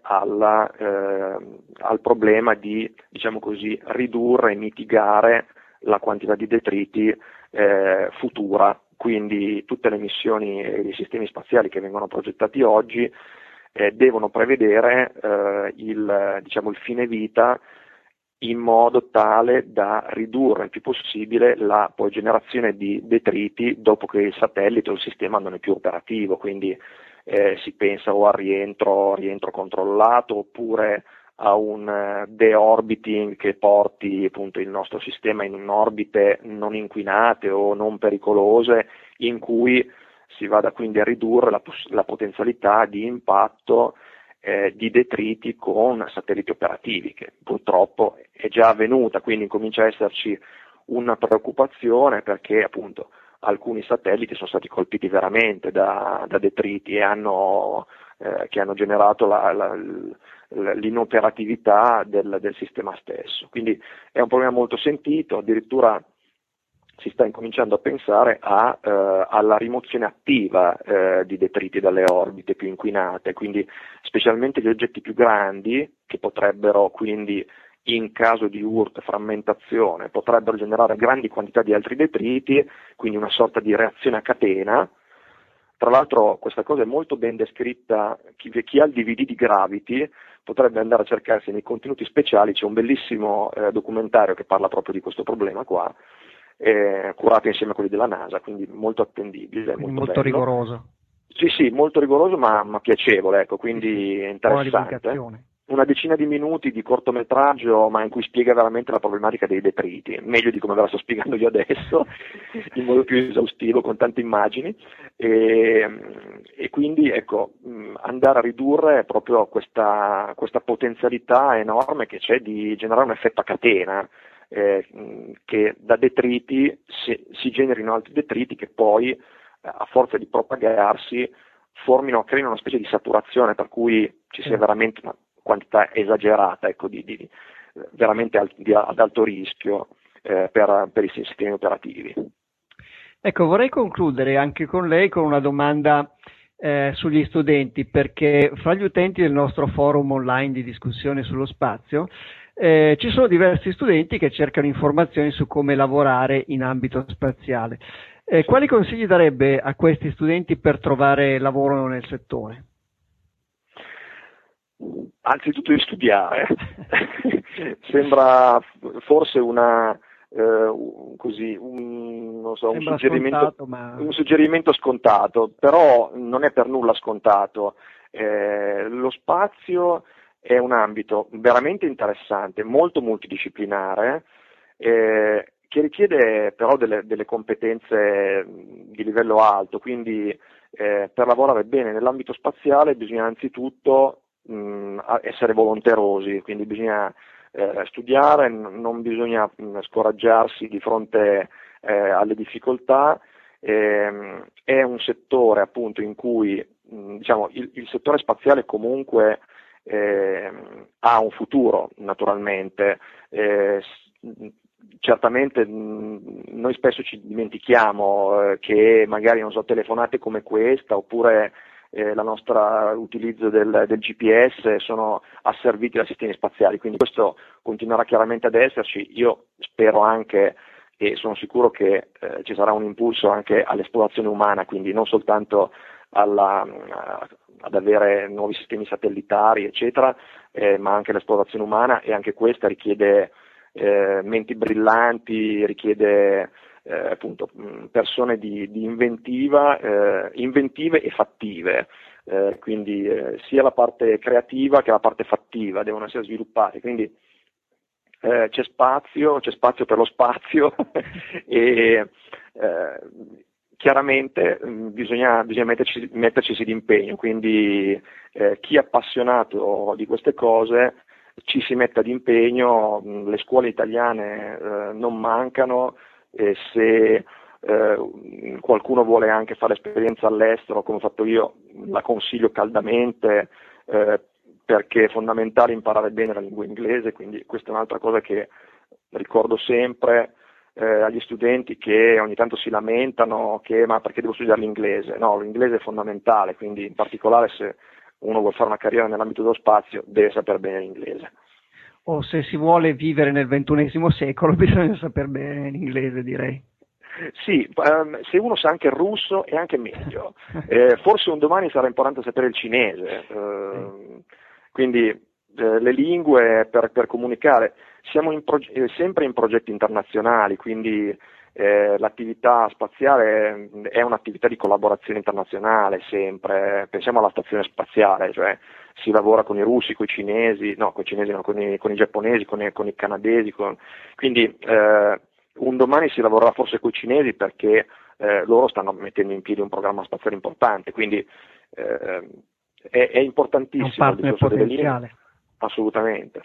al problema di, diciamo così, ridurre e mitigare la quantità di detriti futura. Quindi tutte le missioni e i sistemi spaziali che vengono progettati oggi devono prevedere il fine vita in modo tale da ridurre il più possibile la poi generazione di detriti dopo che il satellite o il sistema non è più operativo. Quindi si pensa o al rientro controllato, oppure a un deorbiting che porti appunto il nostro sistema in orbite non inquinate o non pericolose, in cui si vada quindi a ridurre la potenzialità di impatto di detriti con satelliti operativi, che purtroppo è già avvenuta. Quindi comincia a esserci una preoccupazione, perché appunto alcuni satelliti sono stati colpiti veramente da detriti che hanno generato l'inoperatività del sistema stesso. Quindi è un problema molto sentito, addirittura si sta incominciando a pensare alla rimozione attiva di detriti dalle orbite più inquinate, quindi specialmente gli oggetti più grandi, che potrebbero quindi, in caso di urto e frammentazione, potrebbero generare grandi quantità di altri detriti, quindi una sorta di reazione a catena. Tra l'altro questa cosa è molto ben descritta, chi ha il DVD di Gravity potrebbe andare a cercarsi nei contenuti speciali, c'è un bellissimo documentario che parla proprio di questo problema qua, curato insieme a quelli della NASA, quindi molto attendibile.
Molto rigoroso.
Sì, molto rigoroso, ma piacevole, ecco, quindi interessante.
Buona divulgazione.
una decina di minuti di cortometraggio, ma in cui spiega veramente la problematica dei detriti, meglio di come ve la sto spiegando io adesso, in modo più esaustivo, con tante immagini, e quindi ecco, andare a ridurre proprio questa potenzialità enorme che c'è di generare un effetto a catena, che da detriti si generino altri detriti che poi, a forza di propagarsi, creino una specie di saturazione, per cui ci sia veramente una quantità esagerata, ecco, veramente ad alto rischio per i sistemi operativi.
Ecco, vorrei concludere anche con lei con una domanda sugli studenti, perché fra gli utenti del nostro forum online di discussione sullo spazio ci sono diversi studenti che cercano informazioni su come lavorare in ambito spaziale. Quali consigli darebbe a questi studenti per trovare lavoro nel settore?
Anzitutto di studiare. Sembra forse un suggerimento scontato, però non è per nulla scontato. Lo spazio è un ambito veramente interessante, molto multidisciplinare, che richiede però delle competenze di livello alto, quindi per lavorare bene nell'ambito spaziale bisogna anzitutto essere volonterosi, quindi bisogna studiare, non bisogna scoraggiarsi di fronte alle difficoltà. È un settore appunto in cui diciamo, il settore spaziale comunque ha un futuro, naturalmente. Certamente noi spesso ci dimentichiamo che magari, non so, telefonate come questa oppure la nostra utilizzo del GPS sono asserviti da sistemi spaziali, quindi questo continuerà chiaramente ad esserci. Io spero anche e sono sicuro che ci sarà un impulso anche all'esplorazione umana, quindi non soltanto ad avere nuovi sistemi satellitari eccetera, ma anche l'esplorazione umana, e anche questa richiede menti brillanti, richiede appunto persone di inventive e fattive, quindi sia la parte creativa che la parte fattiva devono essere sviluppate, quindi c'è spazio per lo spazio e chiaramente bisogna metterci d'impegno, quindi chi è appassionato di queste cose ci si metta d'impegno, le scuole italiane non mancano, e se qualcuno vuole anche fare esperienza all'estero, come ho fatto io, la consiglio caldamente, perché è fondamentale imparare bene la lingua inglese, quindi questa è un'altra cosa che ricordo sempre agli studenti che ogni tanto si lamentano ma perché devo studiare l'inglese? No, l'inglese è fondamentale, quindi in particolare se uno vuole fare una carriera nell'ambito dello spazio deve sapere bene l'inglese.
O se si vuole vivere nel XXI secolo bisogna saper bene l'inglese, direi.
Sì, se uno sa anche il russo è anche meglio. Forse un domani sarà importante sapere il cinese. Quindi le lingue per comunicare. Siamo sempre in progetti internazionali, quindi l'attività spaziale è un'attività di collaborazione internazionale sempre. Pensiamo alla stazione spaziale, cioè si lavora con i russi, con i cinesi, con i giapponesi, con i canadesi, quindi un domani si lavorerà forse con i cinesi perché loro stanno mettendo in piedi un programma spaziale importante, quindi è importantissimo il discorso delle lingue, assolutamente.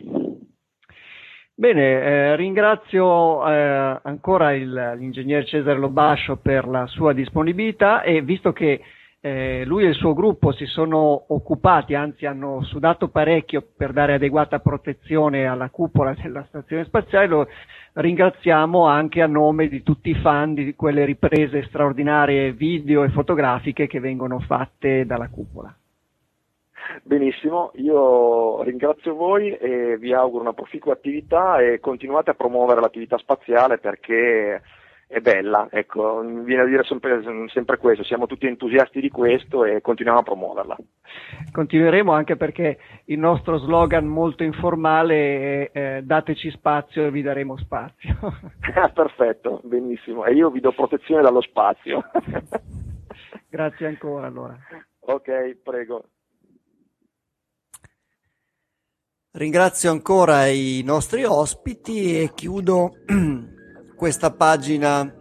Bene, ringrazio ancora l'ingegner Cesare Lobascio per la sua disponibilità, e visto che lui e il suo gruppo si sono occupati, anzi hanno sudato parecchio per dare adeguata protezione alla cupola della stazione spaziale, lo ringraziamo anche a nome di tutti i fan di quelle riprese straordinarie video e fotografiche che vengono fatte dalla cupola.
Benissimo, io ringrazio voi e vi auguro una proficua attività, e continuate a promuovere l'attività spaziale perché è bella, ecco, mi viene a dire sempre questo, siamo tutti entusiasti di questo e continuiamo a promuoverla.
Continueremo, anche perché il nostro slogan molto informale è dateci spazio e vi daremo spazio.
Perfetto, benissimo, e io vi do protezione dallo spazio.
Grazie ancora allora.
Ok, prego.
Ringrazio ancora i nostri ospiti e chiudo questa pagina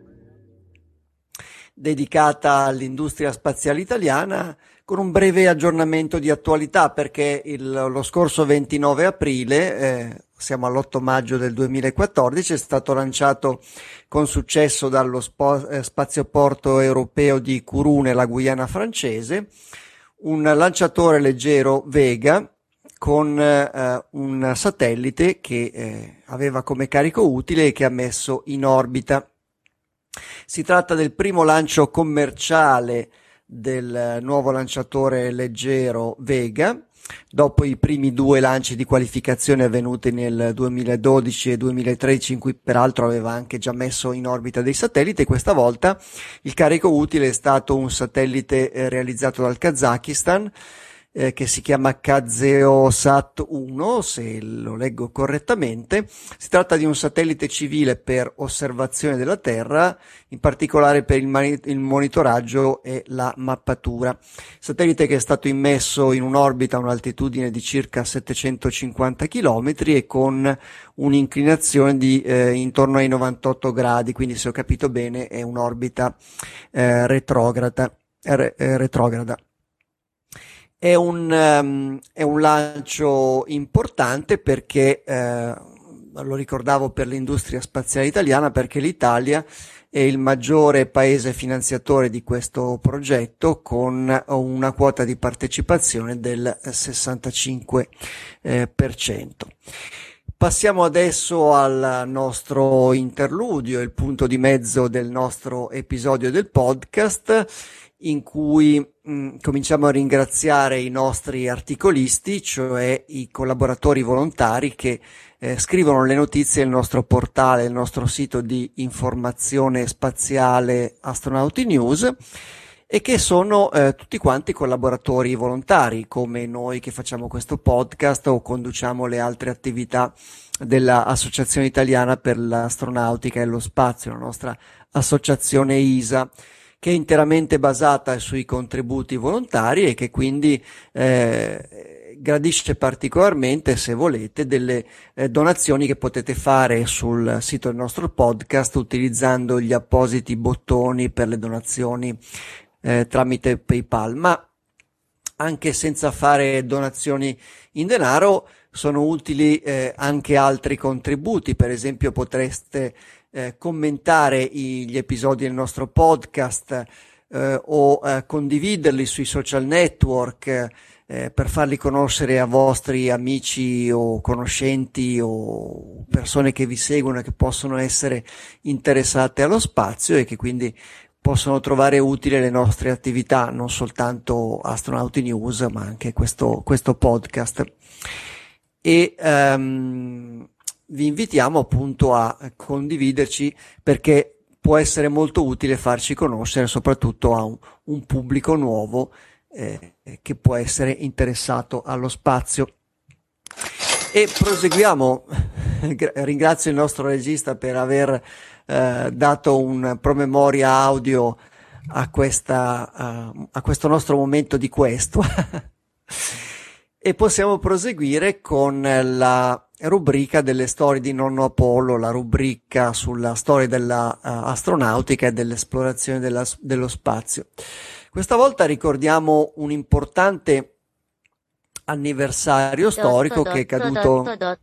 dedicata all'industria spaziale italiana con un breve aggiornamento di attualità, perché lo scorso 29 aprile, siamo all'8 maggio del 2014, è stato lanciato con successo dallo spazioporto europeo di Kourou nella Guyana francese un lanciatore leggero Vega con un satellite che aveva come carico utile e che ha messo in orbita. Si tratta del primo lancio commerciale del nuovo lanciatore leggero Vega, dopo i primi 2 lanci di qualificazione avvenuti nel 2012 e 2013, in cui peraltro aveva anche già messo in orbita dei satelliti. Questa volta il carico utile è stato un satellite realizzato dal Kazakistan, che si chiama Kazeosat 1, se lo leggo correttamente. Si tratta di un satellite civile per osservazione della Terra, in particolare per il monitoraggio e la mappatura. Satellite che è stato immesso in un'orbita a un'altitudine di circa 750 km e con un'inclinazione di intorno ai 98 gradi, quindi se ho capito bene è un'orbita retrograda. È un lancio importante perché, lo ricordavo, per l'industria spaziale italiana, perché l'Italia è il maggiore paese finanziatore di questo progetto, con una quota di partecipazione del 65%. Passiamo adesso al nostro interludio, il punto di mezzo del nostro episodio del podcast, in cui cominciamo a ringraziare i nostri articolisti, cioè i collaboratori volontari che scrivono le notizie nel nostro portale, il nostro sito di informazione spaziale Astronauti News, e che sono tutti quanti collaboratori volontari, come noi che facciamo questo podcast o conduciamo le altre attività dell'Associazione Italiana per l'Astronautica e lo Spazio, la nostra associazione ISA, che è interamente basata sui contributi volontari e che quindi gradisce particolarmente, se volete, delle donazioni che potete fare sul sito del nostro podcast utilizzando gli appositi bottoni per le donazioni tramite PayPal, ma anche senza fare donazioni in denaro sono utili anche altri contributi. Per esempio potreste commentare gli episodi del nostro podcast o condividerli sui social network per farli conoscere a vostri amici o conoscenti o persone che vi seguono e che possono essere interessate allo spazio e che quindi possono trovare utile le nostre attività, non soltanto Astronauti News ma anche questo podcast. E vi invitiamo appunto a condividerci, perché può essere molto utile farci conoscere soprattutto a un pubblico nuovo che può essere interessato allo spazio. E proseguiamo. Ringrazio il nostro regista per aver dato un promemoria audio a questo nostro momento di questua. E possiamo proseguire con la rubrica delle storie di Nonno Apollo, la rubrica sulla storia della astronautica e dell'esplorazione dello spazio. Questa volta ricordiamo un importante anniversario storico che è caduto.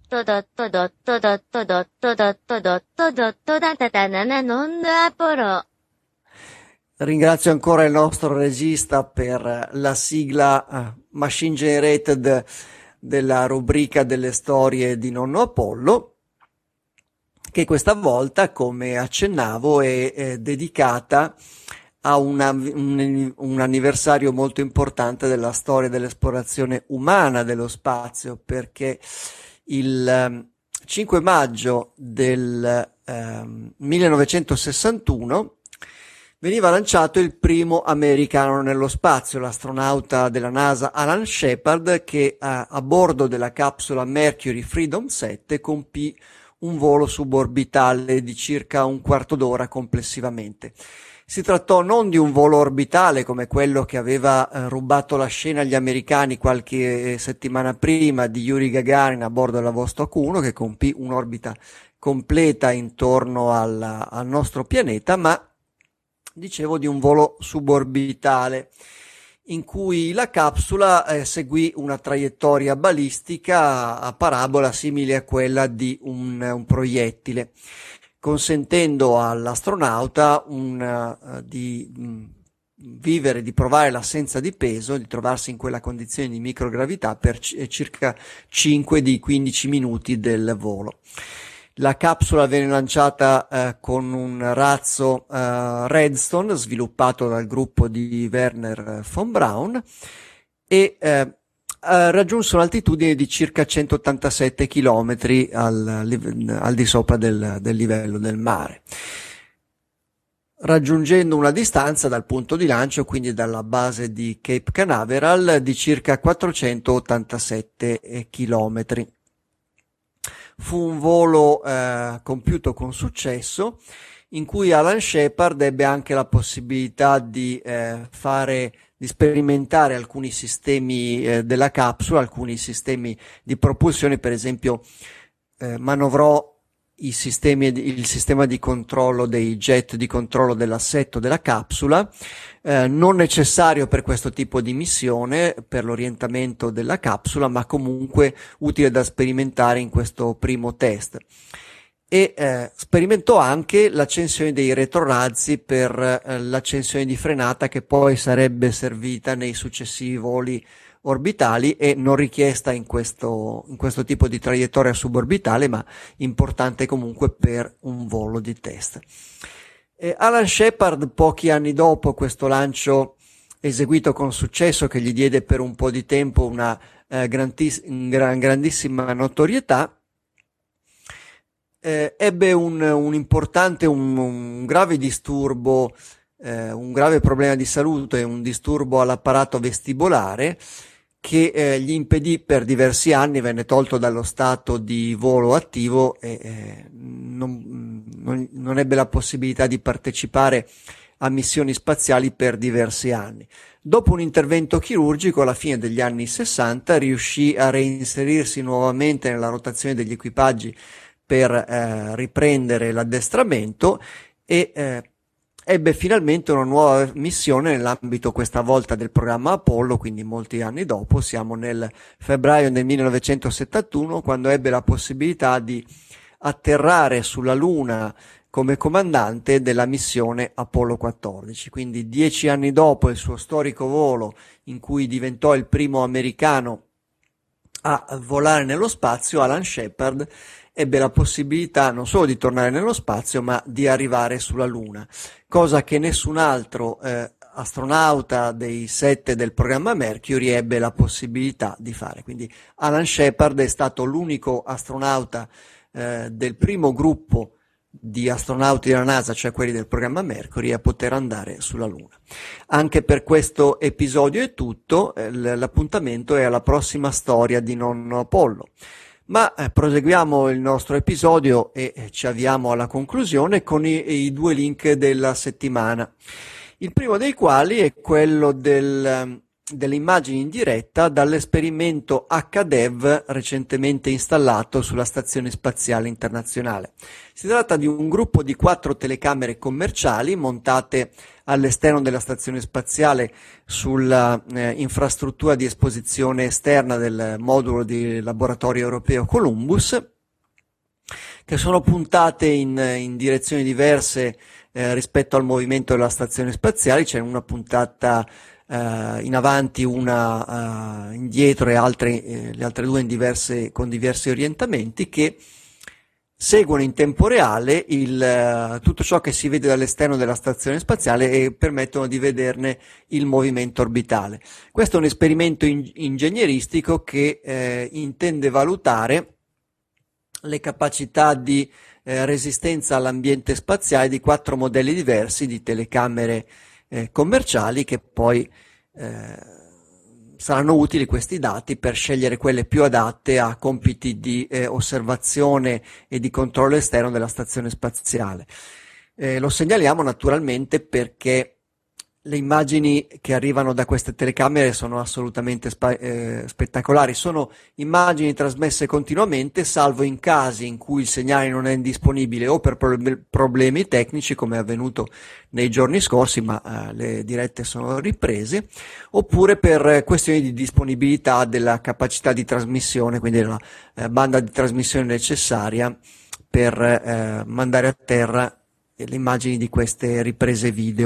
Ringrazio ancora il nostro regista per la sigla machine generated della rubrica delle storie di Nonno Apollo, che questa volta, come accennavo, è dedicata a un anniversario molto importante della storia dell'esplorazione umana dello spazio, perché il 5 maggio del 1961 veniva lanciato il primo americano nello spazio, l'astronauta della NASA Alan Shepard, che a bordo della capsula Mercury Freedom 7 compì un volo suborbitale di circa un quarto d'ora complessivamente. Si trattò non di un volo orbitale come quello che aveva rubato la scena agli americani qualche settimana prima di Yuri Gagarin a bordo della Vostok 1, che compì un'orbita completa intorno al nostro pianeta, ma dicevo di un volo suborbitale in cui la capsula seguì una traiettoria balistica a parabola simile a quella di un proiettile, consentendo all'astronauta di vivere, di provare l'assenza di peso, di trovarsi in quella condizione di microgravità per circa 5 di 15 minuti del volo. La capsula venne lanciata con un razzo Redstone sviluppato dal gruppo di Wernher von Braun e raggiunse un'altitudine di circa 187 km al di sopra del livello del mare, raggiungendo una distanza dal punto di lancio, quindi dalla base di Cape Canaveral, di circa 487 km. Fu un volo compiuto con successo, in cui Alan Shepard ebbe anche la possibilità di sperimentare alcuni sistemi della capsula, alcuni sistemi di propulsione. Per esempio manovrò il sistema di controllo dei jet di controllo dell'assetto della capsula, non necessario per questo tipo di missione, per l'orientamento della capsula, ma comunque utile da sperimentare in questo primo test. E sperimentò anche l'accensione dei retrorazzi per l'accensione di frenata, che poi sarebbe servita nei successivi voli orbitali e non richiesta in questo tipo di traiettoria suborbitale, ma importante comunque per un volo di test. Alan Shepard, pochi anni dopo questo lancio eseguito con successo, che gli diede per un po' di tempo una grandissima notorietà, ebbe un grave disturbo, un grave problema di salute, un disturbo all'apparato vestibolare che gli impedì per diversi anni, venne tolto dallo stato di volo attivo e non ebbe la possibilità di partecipare a missioni spaziali per diversi anni. Dopo un intervento chirurgico alla fine degli anni 60 riuscì a reinserirsi nuovamente nella rotazione degli equipaggi per riprendere l'addestramento e ebbe finalmente una nuova missione nell'ambito questa volta del programma Apollo, quindi molti anni dopo, siamo nel febbraio del 1971, quando ebbe la possibilità di atterrare sulla Luna come comandante della missione Apollo 14. Quindi 10 anni dopo il suo storico volo, in cui diventò il primo americano a volare nello spazio, Alan Shepard ebbe la possibilità non solo di tornare nello spazio, ma di arrivare sulla Luna, cosa che nessun altro astronauta dei 7 del programma Mercury ebbe la possibilità di fare. Quindi Alan Shepard è stato l'unico astronauta del primo gruppo di astronauti della NASA, cioè quelli del programma Mercury, a poter andare sulla Luna. Anche per questo episodio è tutto, l'appuntamento è alla prossima storia di Nonno Apollo. Ma proseguiamo il nostro episodio e ci avviamo alla conclusione con i due link della settimana. Il primo dei quali è quello delle immagini in diretta dall'esperimento HDEV recentemente installato sulla Stazione Spaziale Internazionale. Si tratta di un gruppo di 4 telecamere commerciali montate all'esterno della stazione spaziale sulla infrastruttura di esposizione esterna del modulo di laboratorio europeo Columbus, che sono puntate in direzioni diverse rispetto al movimento della stazione spaziale. C'è una puntata in avanti, una indietro e le altre due con diversi orientamenti, che seguono in tempo reale tutto ciò che si vede dall'esterno della stazione spaziale e permettono di vederne il movimento orbitale. Questo è un esperimento ingegneristico che intende valutare le capacità di resistenza all'ambiente spaziale di 4 modelli diversi di telecamere commerciali, che poi saranno utili questi dati per scegliere quelle più adatte a compiti di osservazione e di controllo esterno della stazione spaziale. Lo segnaliamo naturalmente perché le immagini che arrivano da queste telecamere sono assolutamente spettacolari. Sono immagini trasmesse continuamente, salvo in casi in cui il segnale non è disponibile o per problemi tecnici, come è avvenuto nei giorni scorsi, ma le dirette sono riprese, oppure per questioni di disponibilità della capacità di trasmissione, quindi della banda di trasmissione necessaria per mandare a terra le immagini di queste riprese video.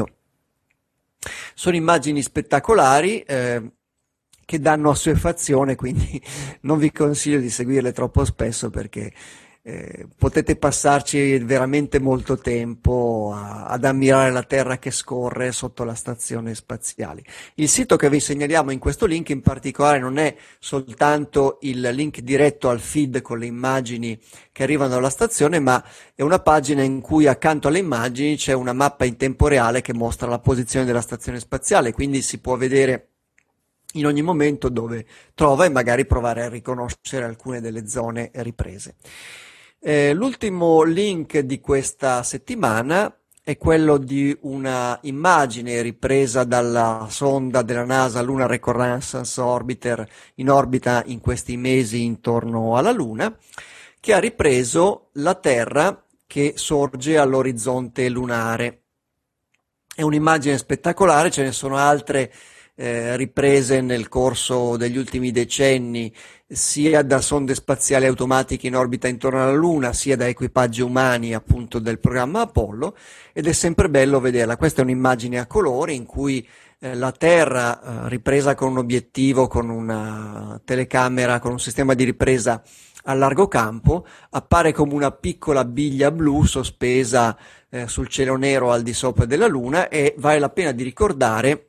Sono immagini spettacolari che danno assuefazione, quindi non vi consiglio di seguirle troppo spesso perché potete passarci veramente molto tempo ad ammirare la Terra che scorre sotto la stazione spaziale. Il sito che vi segnaliamo in questo link in particolare non è soltanto il link diretto al feed con le immagini che arrivano dalla stazione, ma è una pagina in cui accanto alle immagini c'è una mappa in tempo reale che mostra la posizione della stazione spaziale, quindi si può vedere in ogni momento dove trova e magari provare a riconoscere alcune delle zone riprese. L'ultimo link di questa settimana è quello di una immagine ripresa dalla sonda della NASA Lunar Reconnaissance Orbiter in orbita in questi mesi intorno alla Luna, che ha ripreso la Terra che sorge all'orizzonte lunare. È un'immagine spettacolare, ce ne sono altre riprese nel corso degli ultimi decenni, sia da sonde spaziali automatiche in orbita intorno alla Luna, sia da equipaggi umani appunto del programma Apollo, ed è sempre bello vederla. Questa è un'immagine a colori in cui la Terra ripresa con un obiettivo, con una telecamera, con un sistema di ripresa a largo campo, appare come una piccola biglia blu sospesa sul cielo nero al di sopra della Luna, e vale la pena di ricordare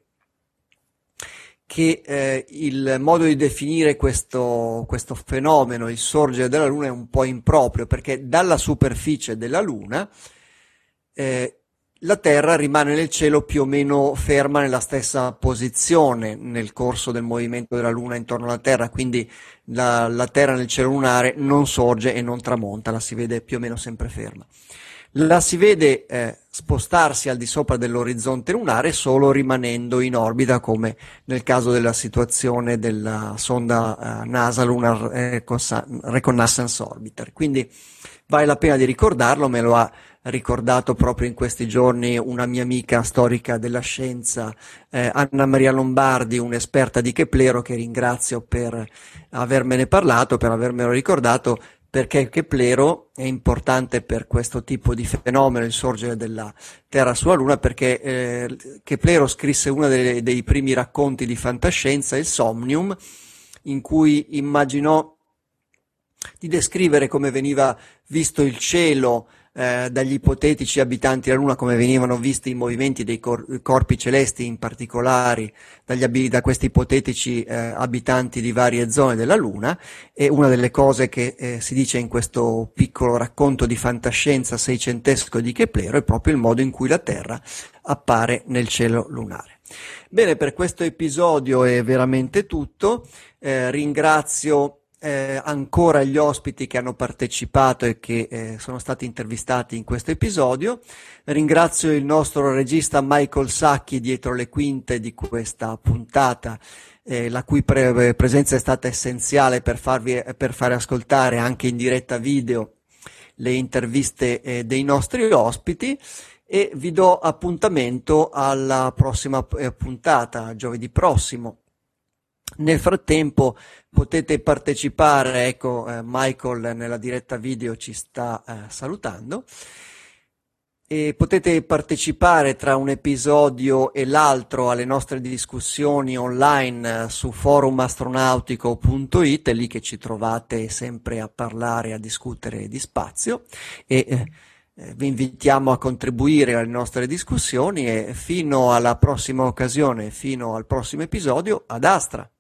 che il modo di definire questo fenomeno, il sorgere della Luna, è un po' improprio, perché dalla superficie della Luna la Terra rimane nel cielo più o meno ferma nella stessa posizione nel corso del movimento della Luna intorno alla Terra, quindi la Terra nel cielo lunare non sorge e non tramonta, la si vede più o meno sempre ferma. La si vede spostarsi al di sopra dell'orizzonte lunare solo rimanendo in orbita, come nel caso della situazione della sonda NASA Lunar Reconnaissance Orbiter. Quindi vale la pena di ricordarlo, me lo ha ricordato proprio in questi giorni una mia amica storica della scienza, Anna Maria Lombardi, un'esperta di Keplero, che ringrazio per avermene parlato, per avermelo ricordato, perché Keplero è importante per questo tipo di fenomeno, il sorgere della Terra sulla Luna, perché Keplero scrisse uno dei primi racconti di fantascienza, il Somnium, in cui immaginò di descrivere come veniva visto il cielo dagli ipotetici abitanti della Luna, come venivano visti i movimenti dei corpi celesti, in particolare da questi ipotetici abitanti di varie zone della Luna. E una delle cose che si dice in questo piccolo racconto di fantascienza seicentesco di Keplero è proprio il modo in cui la Terra appare nel cielo lunare. Bene, per questo episodio è veramente tutto. Ringrazio ancora gli ospiti che hanno partecipato e che sono stati intervistati in questo episodio. Ringrazio il nostro regista Michael Sacchi dietro le quinte di questa puntata, la cui presenza è stata essenziale per fare ascoltare anche in diretta video le interviste dei nostri ospiti, e vi do appuntamento alla prossima puntata, giovedì prossimo. Nel frattempo potete partecipare, ecco, Michael nella diretta video ci sta salutando, e potete partecipare tra un episodio e l'altro alle nostre discussioni online su forumastronautico.it, è lì che ci trovate sempre a parlare, a discutere di spazio, e vi invitiamo a contribuire alle nostre discussioni, e fino alla prossima occasione, fino al prossimo episodio, ad Astra!